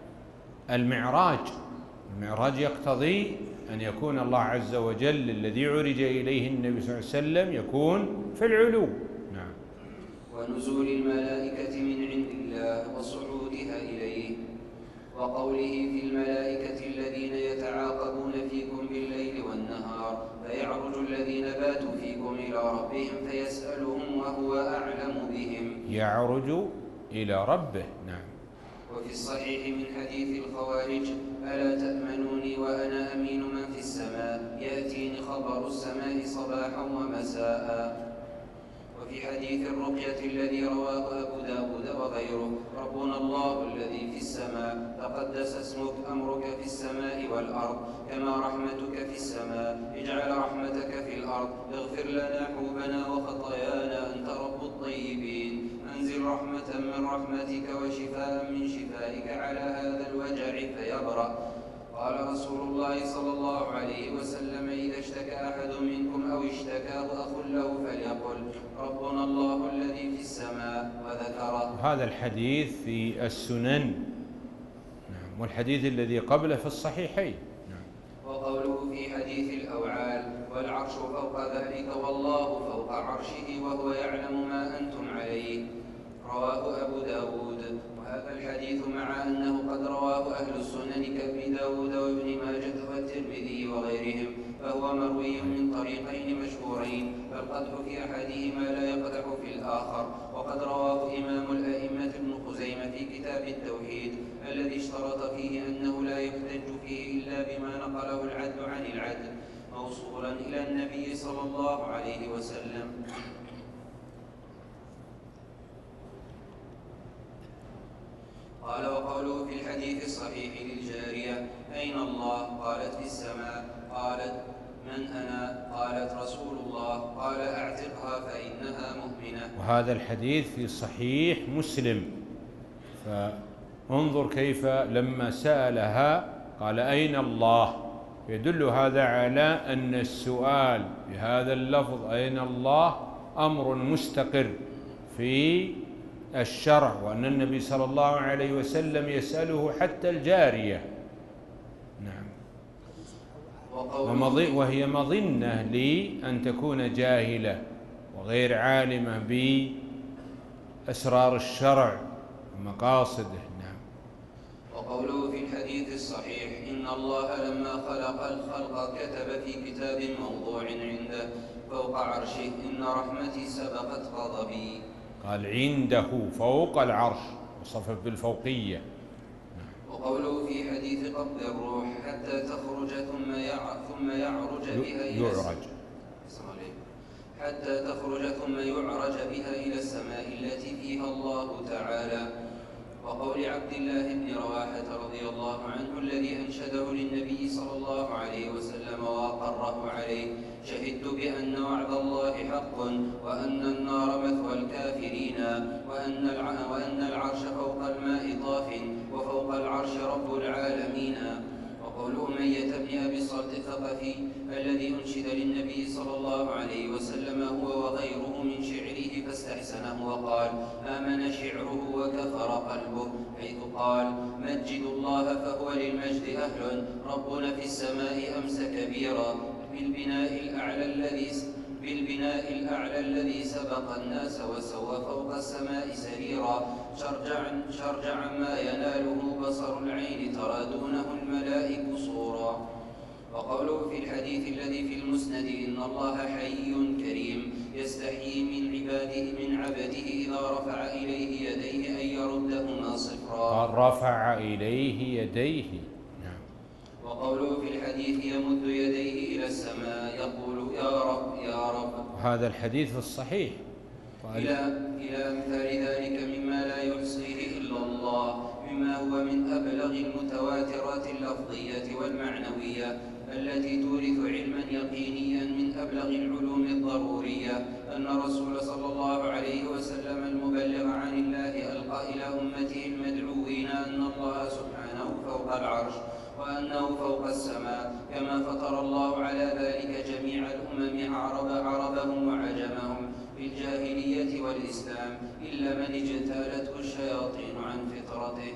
المعراج. المعراج يقتضي أن يكون الله عز وجل الذي عرج إليه النبي صلى الله عليه وسلم يكون في العلو. نعم. ونزول الملائكة من عند الله وصعودها إليه. وقوله: في الملائكة الذين يتعاقبون فيكم بالليل والنهار فيعرج الذين باتوا فيكم إلى ربهم فيسألهم وهو أعلم بهم. يعرج إلى ربه. نعم. وفي الصحيح من حديث الخوارج: ألا تأمنوني وأنا أمين من في السماء يأتيني خبر السماء صباحا ومساء. وفي حديث الرقية الذي رواه أبو داود وغيره: ربنا الله الذي في السماء تقدس اسمك أمرك في السماء والأرض كما رحمتك في السماء اجعل رحمتك في الأرض اغفر لنا حوبنا وخطايانا أنت رب الطيبين أنزل رحمة من رحمتك وشفاء من شفائك على هذا الوجع فيبرأ. قال رسول الله صلى الله عليه وسلم: إذا اشتكى أحد منكم أو اشتكاه أخ له فليقل ربنا الله الذي في السماء وذكره. هذا الحديث في السنن. نعم. والحديث الذي قبله في الصحيحين. نعم. وقوله في حديث الأوعال: والعرش فوق ذلك والله فوق عرشه وهو يعلم ما أنتم عليه. رواه أبو داود. وهذا الحديث مع أنه قد رواه أهل السنن كابن داود وابن ماجة والترمذي وغيرهم فهو مروي من طريقين مشهورين، فالقدح في أحدهما لا يقدح في الآخر. وقد رواه إمام الأئمة ابن خزيمة في كتاب التوحيد الذي اشترط فيه أنه لا يحتج فيه إلا بما نقله العدل عن العدل موصولا إلى النبي صلى الله عليه وسلم. قال: وقوله في الحديث الصحيح للجارية: أين الله؟ قالت: في السماء. قالت: من أنا؟ قالت: رسول الله. قال: أعتقها فإنها مؤمنة. وهذا الحديث في صحيح مسلم. فانظر كيف لما سألها قال: أين الله؟ يدل هذا على أن السؤال بهذا اللفظ أين الله أمر مستقر في الشرع، وأن النبي صلى الله عليه وسلم يسأله حتى الجارية. نعم. وهي مظنة لأن تكون جاهلة وغير عالمة بأسرار الشرع ومقاصده. نعم. وقوله في الحديث الصحيح: إن الله لما خلق الخلق كتب في كتاب موضوع عنده فوق عرشه: إن رحمتي سبقت غضبي. قال عنده فوق العرش، وصف بالفوقية. وقوله في حديث قبض الروح: حتى تخرج ثم يعرج بها إلى حتى تخرج ثم يعرج بها إلى السماء التي فيها الله تعالى. وقول عبد الله بن رواحة رضي الله عنه الذي أنشده للنبي صلى الله عليه وسلم وأقره عليه: شهدت بأن وعد الله حق، وأن النار مثوى الكافرين، وأن العرش فوق الماء طاف، وفوق العرش رب العالمين. وقول أمية بن أبي الصلت الثقفي الذي أنشد للنبي صلى الله عليه وسلم هو وغيره من شعره فاستحسنه وقال: آمن شعره وكفر قلبه، حيث قال: مجد الله فهو للمجد أهل، ربنا في السماء أمس كبيرا، بالبناء الأعلى الذي سبق الناس وسوى فوق السماء سريرا، شرجعا ما يناله بصر العين ترى دونه الملائك صورا. وقوله في الحديث الذي في المسند: إن الله حي كريم يستحيي من عبده إذا رفع إليه يديه أن يردهما صفرا. قال: رفع إليه يديه. وقوله في الحديث: يمد يديه إلى السماء يقول: يا رب يا رب. هذا الحديث في الصحيح. إلى أمثال ذلك مما لا يحصيه إلا الله، مما هو من أبلغ المتواترات اللفظية والمعنوية التي تورث علما يقينيا من أبلغ العلوم الضرورية، أن الرسول صلى الله عليه وسلم المبلغ عن الله ألقى إلى أمته المدعوين أن الله سبحانه فوق العرش، وأنه فوق السماء، كما فطر الله على ذلك جميع الأمم عربهم وعجمهم في الجاهلية والإسلام، إلا من اجتالته الشياطين عن فطرته.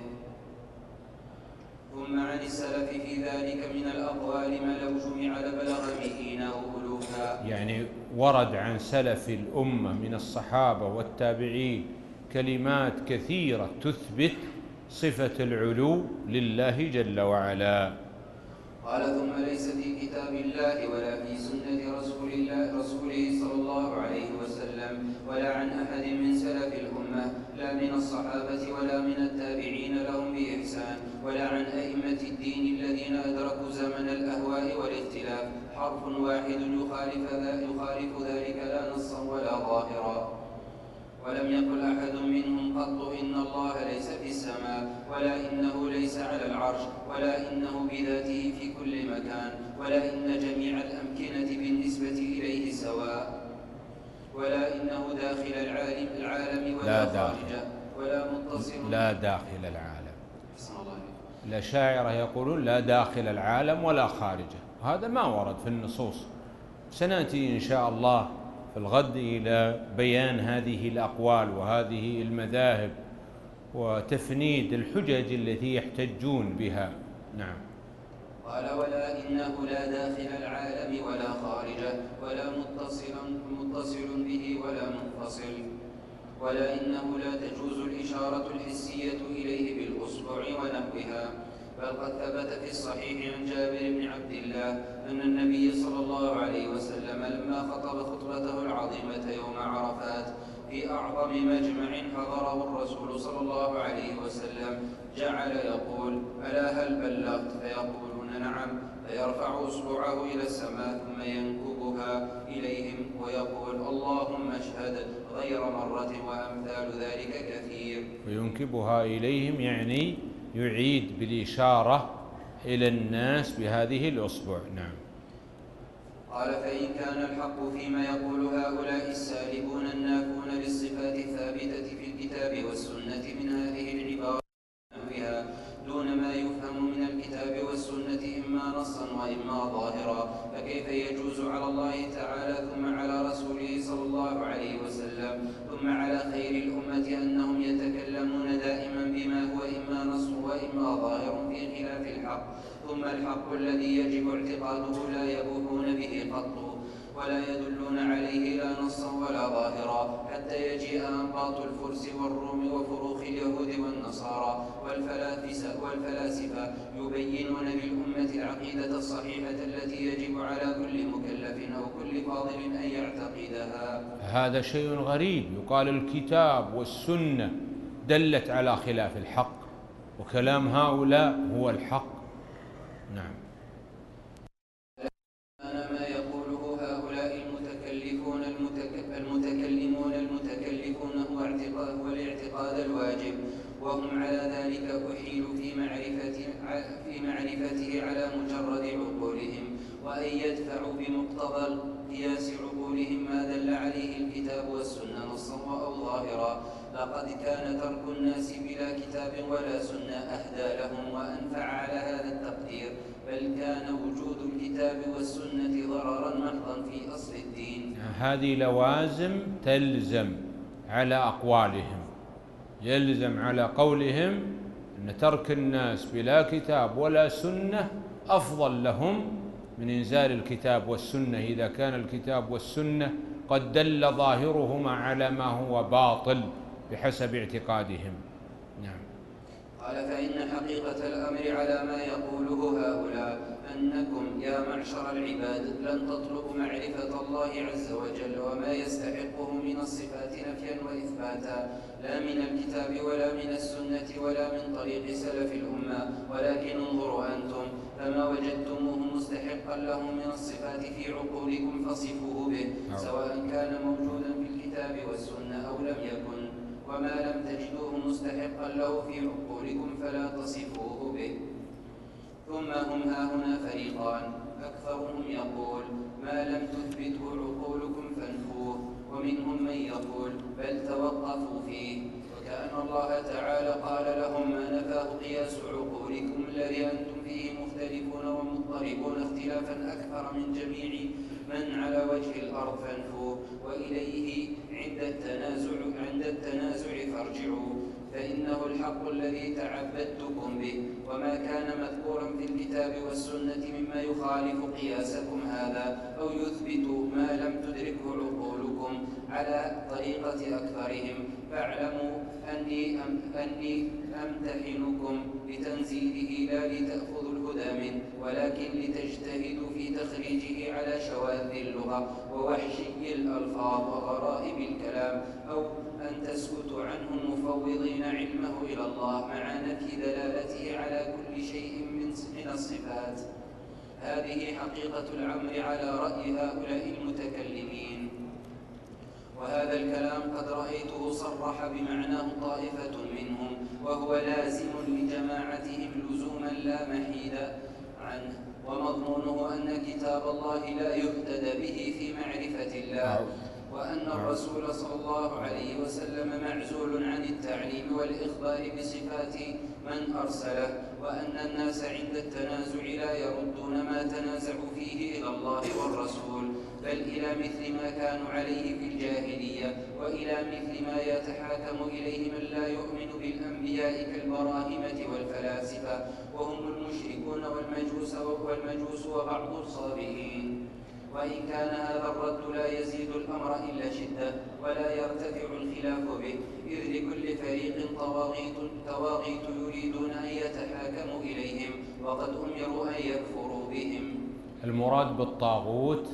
ثم عن السلف في ذلك من الأقوال ما لو جمع لبلغ مئين أو ألوفا. يعني ورد عن سلف الأمة من الصحابة والتابعين كلمات كثيرة تثبت صفة العلو لله جل وعلا. قال: ثم ليس في كتاب الله ولا في سنة رسوله صلى الله عليه وسلم ولا عن أحد من سلف الأمة، لا من الصحابة ولا من التابعين لهم بإحسان ولا عن أئمة الدين الذين أدركوا زمن الأهواء والاختلاف، حرف واحد يخالف ذلك لا نصا ولا ظاهرا. ولم يقل أحد منهم قط إن الله ليس في السماء، ولا إنه ليس على العرش، ولا إنه بذاته في كل مكان، ولا إن جميع الأمكنة بالنسبة إليه سواء، ولا إنه داخل العالم ولا خارجه، ولا متصل. لا داخل العالم. الأشاعرة يقولون لا داخل العالم ولا خارجه، هذا ما ورد في النصوص. سنأتي إن شاء الله في الغد إلى بيان هذه الأقوال وهذه المذاهب وتفنيد الحجج التي يحتجون بها. نعم. قال: ولا إنه لا داخل العالم ولا خارجه، ولا متصل به ولا منفصل، ولا إنه لا تجوز الإشارة الحسية إليه بالأصبع ونحوها. بل قد ثبت في الصحيح عن جابر بن عبد الله أن النبي صلى الله عليه وسلم لما خطب خطبته العظيمة يوم عرفات في أعظم مجمع حضره الرسول صلى الله عليه وسلم جعل يقول: ألا هل بلغت؟ فيقولون: نعم. فيرفع أصبعه إلى السماء ثم ينكبها إليهم ويقول: اللهم اشهد، غير مرة وأمثال ذلك كثير. وينكبها إليهم يعني يعيد بالإشارة إلى الناس بهذه الأصبع. نعم. قال فإن كان الحق فيما يقول هؤلاء السالكون النافون للصفات الثابتة في الكتاب والسنة من هذه العبارة بها دون ما يفهم من الكتاب والسنة إما نصا وإما ظاهرا، فكيف يجوز على الله تعالى ثم على رسوله صلى الله عليه وسلم ثم على خير الأمة أنهم يتكلمون دائما بما هو إما نص وإما ظاهر في خلاف الحق، ثم الحق الذي يجب اعتقاده لا يبوحون به قط ولا يدلون عليه لا نصا ولا ظاهرا، حتى يجيء أنباط الفرس والروم وفروخ اليهود والنصارى والفلاسفة يبينون للأمة العقيدة الصحيحة التي يجب على كل مكلف أو كل فاضل أن يعتقدها. هذا شيء غريب، يقال الكتاب والسنة دلت على خلاف الحق، وكلام هؤلاء هو الحق. نعم. ما يقوله هؤلاء المتكلمون هو الاعتقاد الواجب، وهم على ذلك أحيلوا في معرفته على مجرد عقولهم، وأن يدفعوا بمقتضى قياس عقولهم ما دل عليه الكتاب والسنة نصا أو ظاهرا. لقد كان ترك الناس بلا كتاب ولا سنة أهدى لهم وأنفع على هذا التقدير، بل كان وجود الكتاب والسنة ضررا محضا في أصل الدين. هذه لوازم تلزم على أقوالهم، يلزم على قولهم أن ترك الناس بلا كتاب ولا سنة أفضل لهم من إنزال الكتاب والسنة، إذا كان الكتاب والسنة قد دل ظاهرهما على ما هو باطل بحسب اعتقادهم. نعم. قال فإن حقيقة الأمر على ما يقوله هؤلاء أنكم يا معشر العباد لن تطلبوا معرفة الله عز وجل وما يستحقه من الصفات نفيا وإثباتا، لا من الكتاب ولا من السنة ولا من طريق سلف الأمة، ولكن انظروا أنتم فما وجدتموه مستحقا له من الصفات في عقولكم فصفوه به، سواء كان موجودا في الكتاب والسنة أو لم يكن، وما لم تجدوه مستحقا له في عقولكم فلا تصفوه به. ثم هم هاهنا فريقان، أكثرهم يقول ما لم تثبته عقولكم فانفوه، ومنهم من يقول بل توقفوا فيه، وكأن الله تعالى قال لهم ما نفاه قياس عقولكم الذي أنتم فيه مختلفون ومضطربون اختلافا أكثر من جميع من على وجه الأرض فانفوه، وإليه عند التنازع فارجعوا، فإنه الحق الذي تعبدتكم به، وما كان مذكورا في الكتاب والسنة مما يخالف قياسكم هذا أو يثبت ما لم تدركه عقولكم على طريقة أكثرهم، فاعلموا أني أمتحنكم بتنزيله لا لتأخذوا الهدى منه، ولكن لتجتهدوا في تخريجه على شواذ اللغة ووحشي الألفاظ وغرائب الكلام، أو أن تسكتوا عنه مفوضين علمه إلى الله مع نفي دلالته على كل شيء من الصفات. هذه حقيقة الأمر على رأي هؤلاء المتكلمين، وهذا الكلام قد رأيته صرح بمعناه طائفة منهم، وهو لازم لجماعتهم لزوما لا محيد عنه، ومضمونه أن كتاب الله لا يهتدى به في معرفة الله، وأن الرسول صلى الله عليه وسلم معزول عن التعليم والإخبار بصفات من أرسله، وأن الناس عند التنازع لا يردون ما تنازعوا فيه إلى الله والرسول، بل إلى مثل ما كانوا عليه في الجاهلية، وإلى مثل ما يتحاكم إليه من لا يؤمن بالأنبياء كالبراهمة والفلاسفة، وهم المشركون والمجوس وبعض الصابئين. وإن كان هذا الرد لا يزيد الأمر إلا شدة ولا يرتفع الخلاف به، إذ لكل فريق طواغيت يريدون أن يتحاكموا إليهم وقد أمروا أن يكفروا بهم. المراد بالطاغوت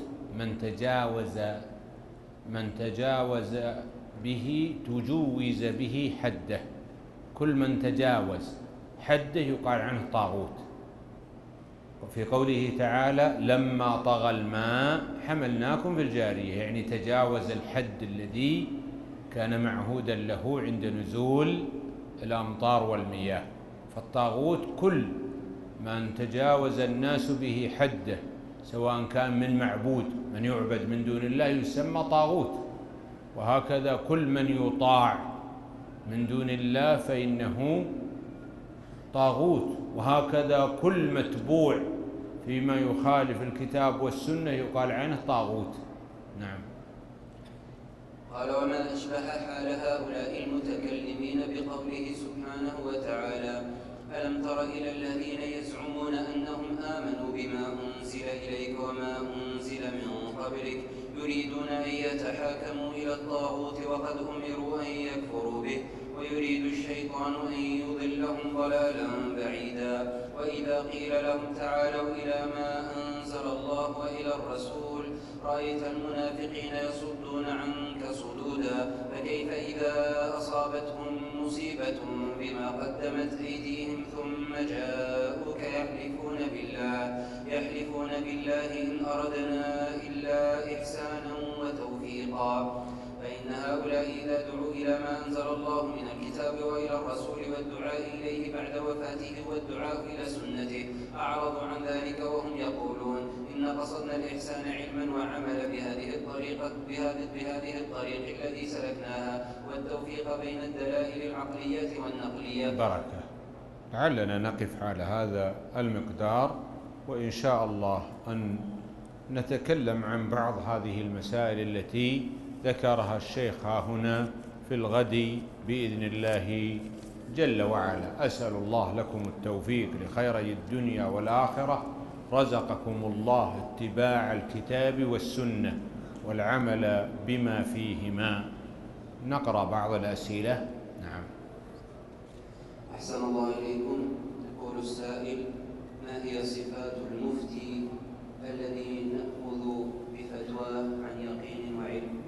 من تجاوز به تجوز به حده، كل من تجاوز حده يقال عنه طاغوت. وفي قوله تعالى لما طغى الماء حملناكم في الجارية، يعني تجاوز الحد الذي كان معهودا له عند نزول الأمطار والمياه. فالطاغوت كل من تجاوز الناس به حده، سواء كان من معبود، من يعبد من دون الله يسمى طاغوت، وهكذا كل من يطاع من دون الله فإنه طاغوت، وهكذا كل متبوع فيما يخالف الكتاب والسنة يقال عنه طاغوت. نعم. قال: وما أشبه حال هؤلاء المتكلمين بقوله سبحانه وتعالى: ألم تر إلى الذين يزعمون أنهم آمنوا بما أنزل إليك وما أنزل من قبلك يريدون أن يتحاكموا إلى الطاغوت وقد أمروا أن يكفروا به ويريد الشيطان أن يضلهم ضلالا بعيدا. وإذا قيل لهم تعالوا إلى ما أنزل الله وإلى الرسول رأيت المنافقين يصدون عنك صدودا. فكيف إذا أصابتهم مصيبة بما قدمت أيديهم ثم جاءوك يحلفون بالله إن أردنا إلا إحسانا وتوفيقا. فإن هؤلاء إذا دعوا إلى ما أنزل الله من الكتاب وإلى الرسول والدعاء إليه بعد وفاته والدعاء إلى سنته أعرضوا عن ذلك وهم يقولون إن قصدنا الإحسان علما وعملا بهذه الطريق التي سلكناها والتوفيق بين الدلائل العقلية والنقلية. بركة. لعلنا نقف على هذا المقدار، وإن شاء الله أن نتكلم عن بعض هذه المسائل التي ذكرها الشيخ هنا في الغد بإذن الله جل وعلا. أسأل الله لكم التوفيق لخيري الدنيا والآخرة. رزقكم الله اتباع الكتاب والسنة والعمل بما فيهما. نقرأ بعض الأسئلة. نعم. أحسن الله إليكم. يقول السائل: ما هي صفات المفتي الذي نأخذ بفتوى عن يقين وعلم؟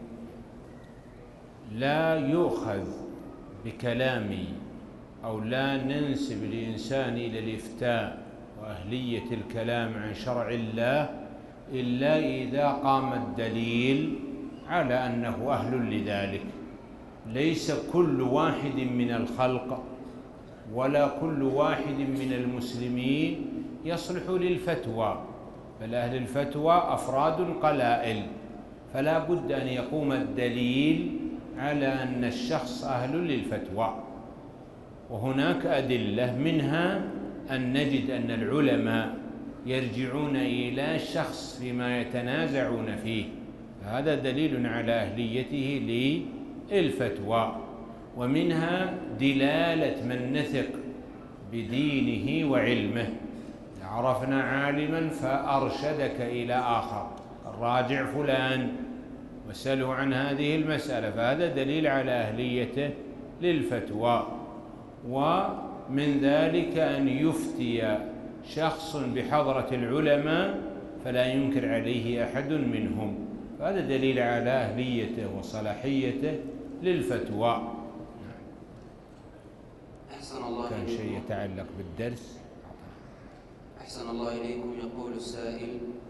لا يؤخذ بكلامي أو لا ننسب الإنسان إلى الإفتاء وأهلية الكلام عن شرع الله إلا إذا قام الدليل على أنه أهل لذلك. ليس كل واحد من الخلق ولا كل واحد من المسلمين يصلح للفتوى، بل أهل الفتوى أفراد قلائل، فلا بد أن يقوم الدليل على أن الشخص أهل للفتوى. وهناك أدلة، منها أن نجد أن العلماء يرجعون إلى الشخص فيما يتنازعون فيه، هذا دليل على أهليته للفتوى. ومنها دلالة من نثق بدينه وعلمه. عرفنا عالما فأرشدك إلى آخر، الراجع فلان واسأله عن هذه المسألة، فهذا دليل على أهليته للفتوى. ومن ذلك أن يفتي شخص بحضرة العلماء فلا ينكر عليه أحد منهم، فهذا دليل على أهليته وصلاحيته للفتوى. أحسن الله كان شيء يتعلق بالدرس. أحسن الله إليكم. يقول السائل: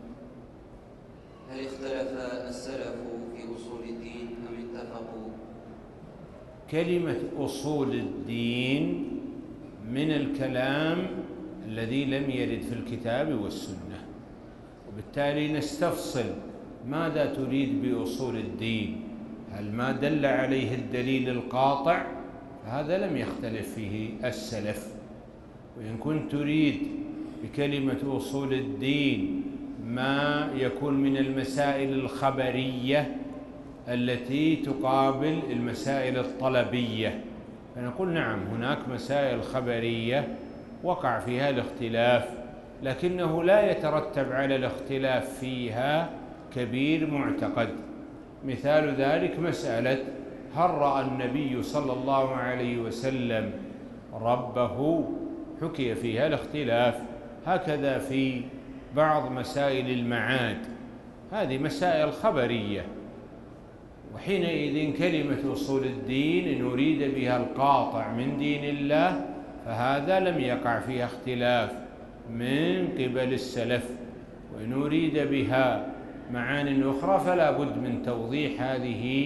هل اختلف السلف في أصول الدين أم اتفقوا؟ كلمة أصول الدين من الكلام الذي لم يرد في الكتاب والسنة، وبالتالي نستفصل ماذا تريد بأصول الدين. هل ما دل عليه الدليل القاطع فهذا لم يختلف فيه السلف. وإن كنت تريد بكلمة أصول الدين ما يكون من المسائل الخبرية التي تقابل المسائل الطلبية، فنقول نعم هناك مسائل خبرية وقع فيها الاختلاف، لكنه لا يترتب على الاختلاف فيها كبير معتقد. مثال ذلك مسألة هل رأى النبي صلى الله عليه وسلم ربه، حكي فيها الاختلاف. هكذا في بعض مسائل المعاد، هذه مسائل خبرية، وحينئذ كلمة أصول الدين إن أريد بها القاطع من دين الله فهذا لم يقع فيها اختلاف من قبل السلف. وإن أريد بها معان أخرى فلا بد من توضيح هذه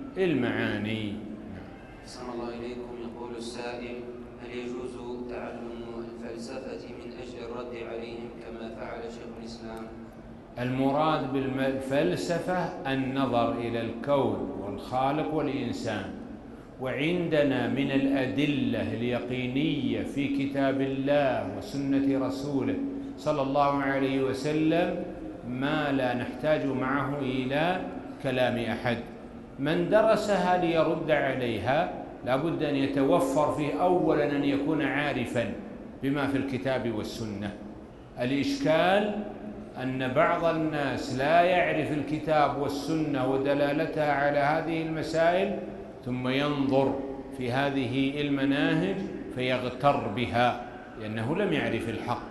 المعاني. أحسن الله إليكم. يقول السائل: هل يجوز تعلم الفلسفة من أجل الرد عليهم كما فعل شيخ الإسلام؟ المراد بالفلسفة النظر إلى الكون والخالق والإنسان، وعندنا من الأدلة اليقينية في كتاب الله وسنة رسوله صلى الله عليه وسلم ما لا نحتاج معه إلى كلام أحد. من درسها ليرد عليها لا بد أن يتوفر فيه أولا أن يكون عارفا بما في الكتاب والسنة. الإشكال أن بعض الناس لا يعرف الكتاب والسنة ودلالتها على هذه المسائل، ثم ينظر في هذه المناهج فيغتر بها لأنه لم يعرف الحق.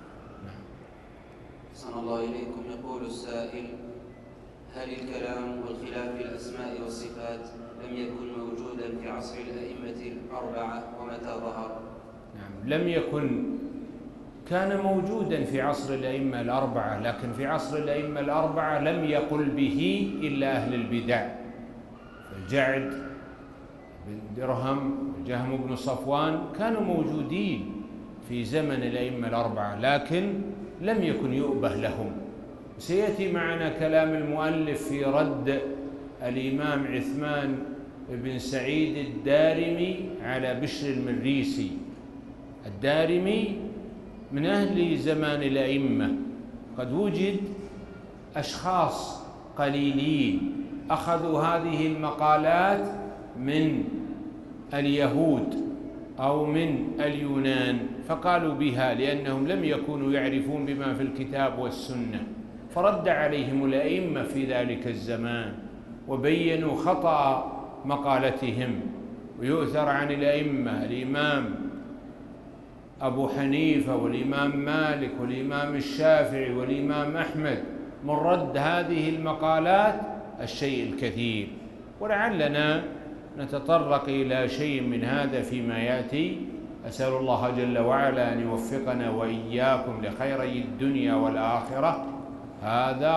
أحسن الله إليكم. يقول السائل: هل الكلام والخلاف في الأسماء والصفات لم يكن موجودا في عصر الأئمة الأربعة، ومتى ظهر؟ نعم، لم يكن، كان موجودا في عصر الأئمة الأربعة، لكن في عصر الأئمة الأربعة لم يقل به إلا أهل البدع. الجعد بن درهم وجهم بن صفوان كانوا موجودين في زمن الأئمة الأربعة، لكن لم يكن يؤبه لهم. سيأتي معنا كلام المؤلف في رد الإمام عثمان بن سعيد الدارمي على بشر المريسي. الدارمي من أهل زمان الأئمة، قد وجد أشخاص قليلين أخذوا هذه المقالات من اليهود أو من اليونان فقالوا بها لأنهم لم يكونوا يعرفون بما في الكتاب والسنة، فرد عليهم الأئمة في ذلك الزمان وبينوا خطأ مقالتهم. ويؤثر عن الأئمة الإمام أبو حنيفة والإمام مالك والإمام الشافعي والإمام أحمد من رد هذه المقالات الشيء الكثير، ولعلنا نتطرق إلى شيء من هذا فيما يأتي. أسأل الله جل وعلا أن يوفقنا وإياكم لخيري الدنيا والآخرة. هذا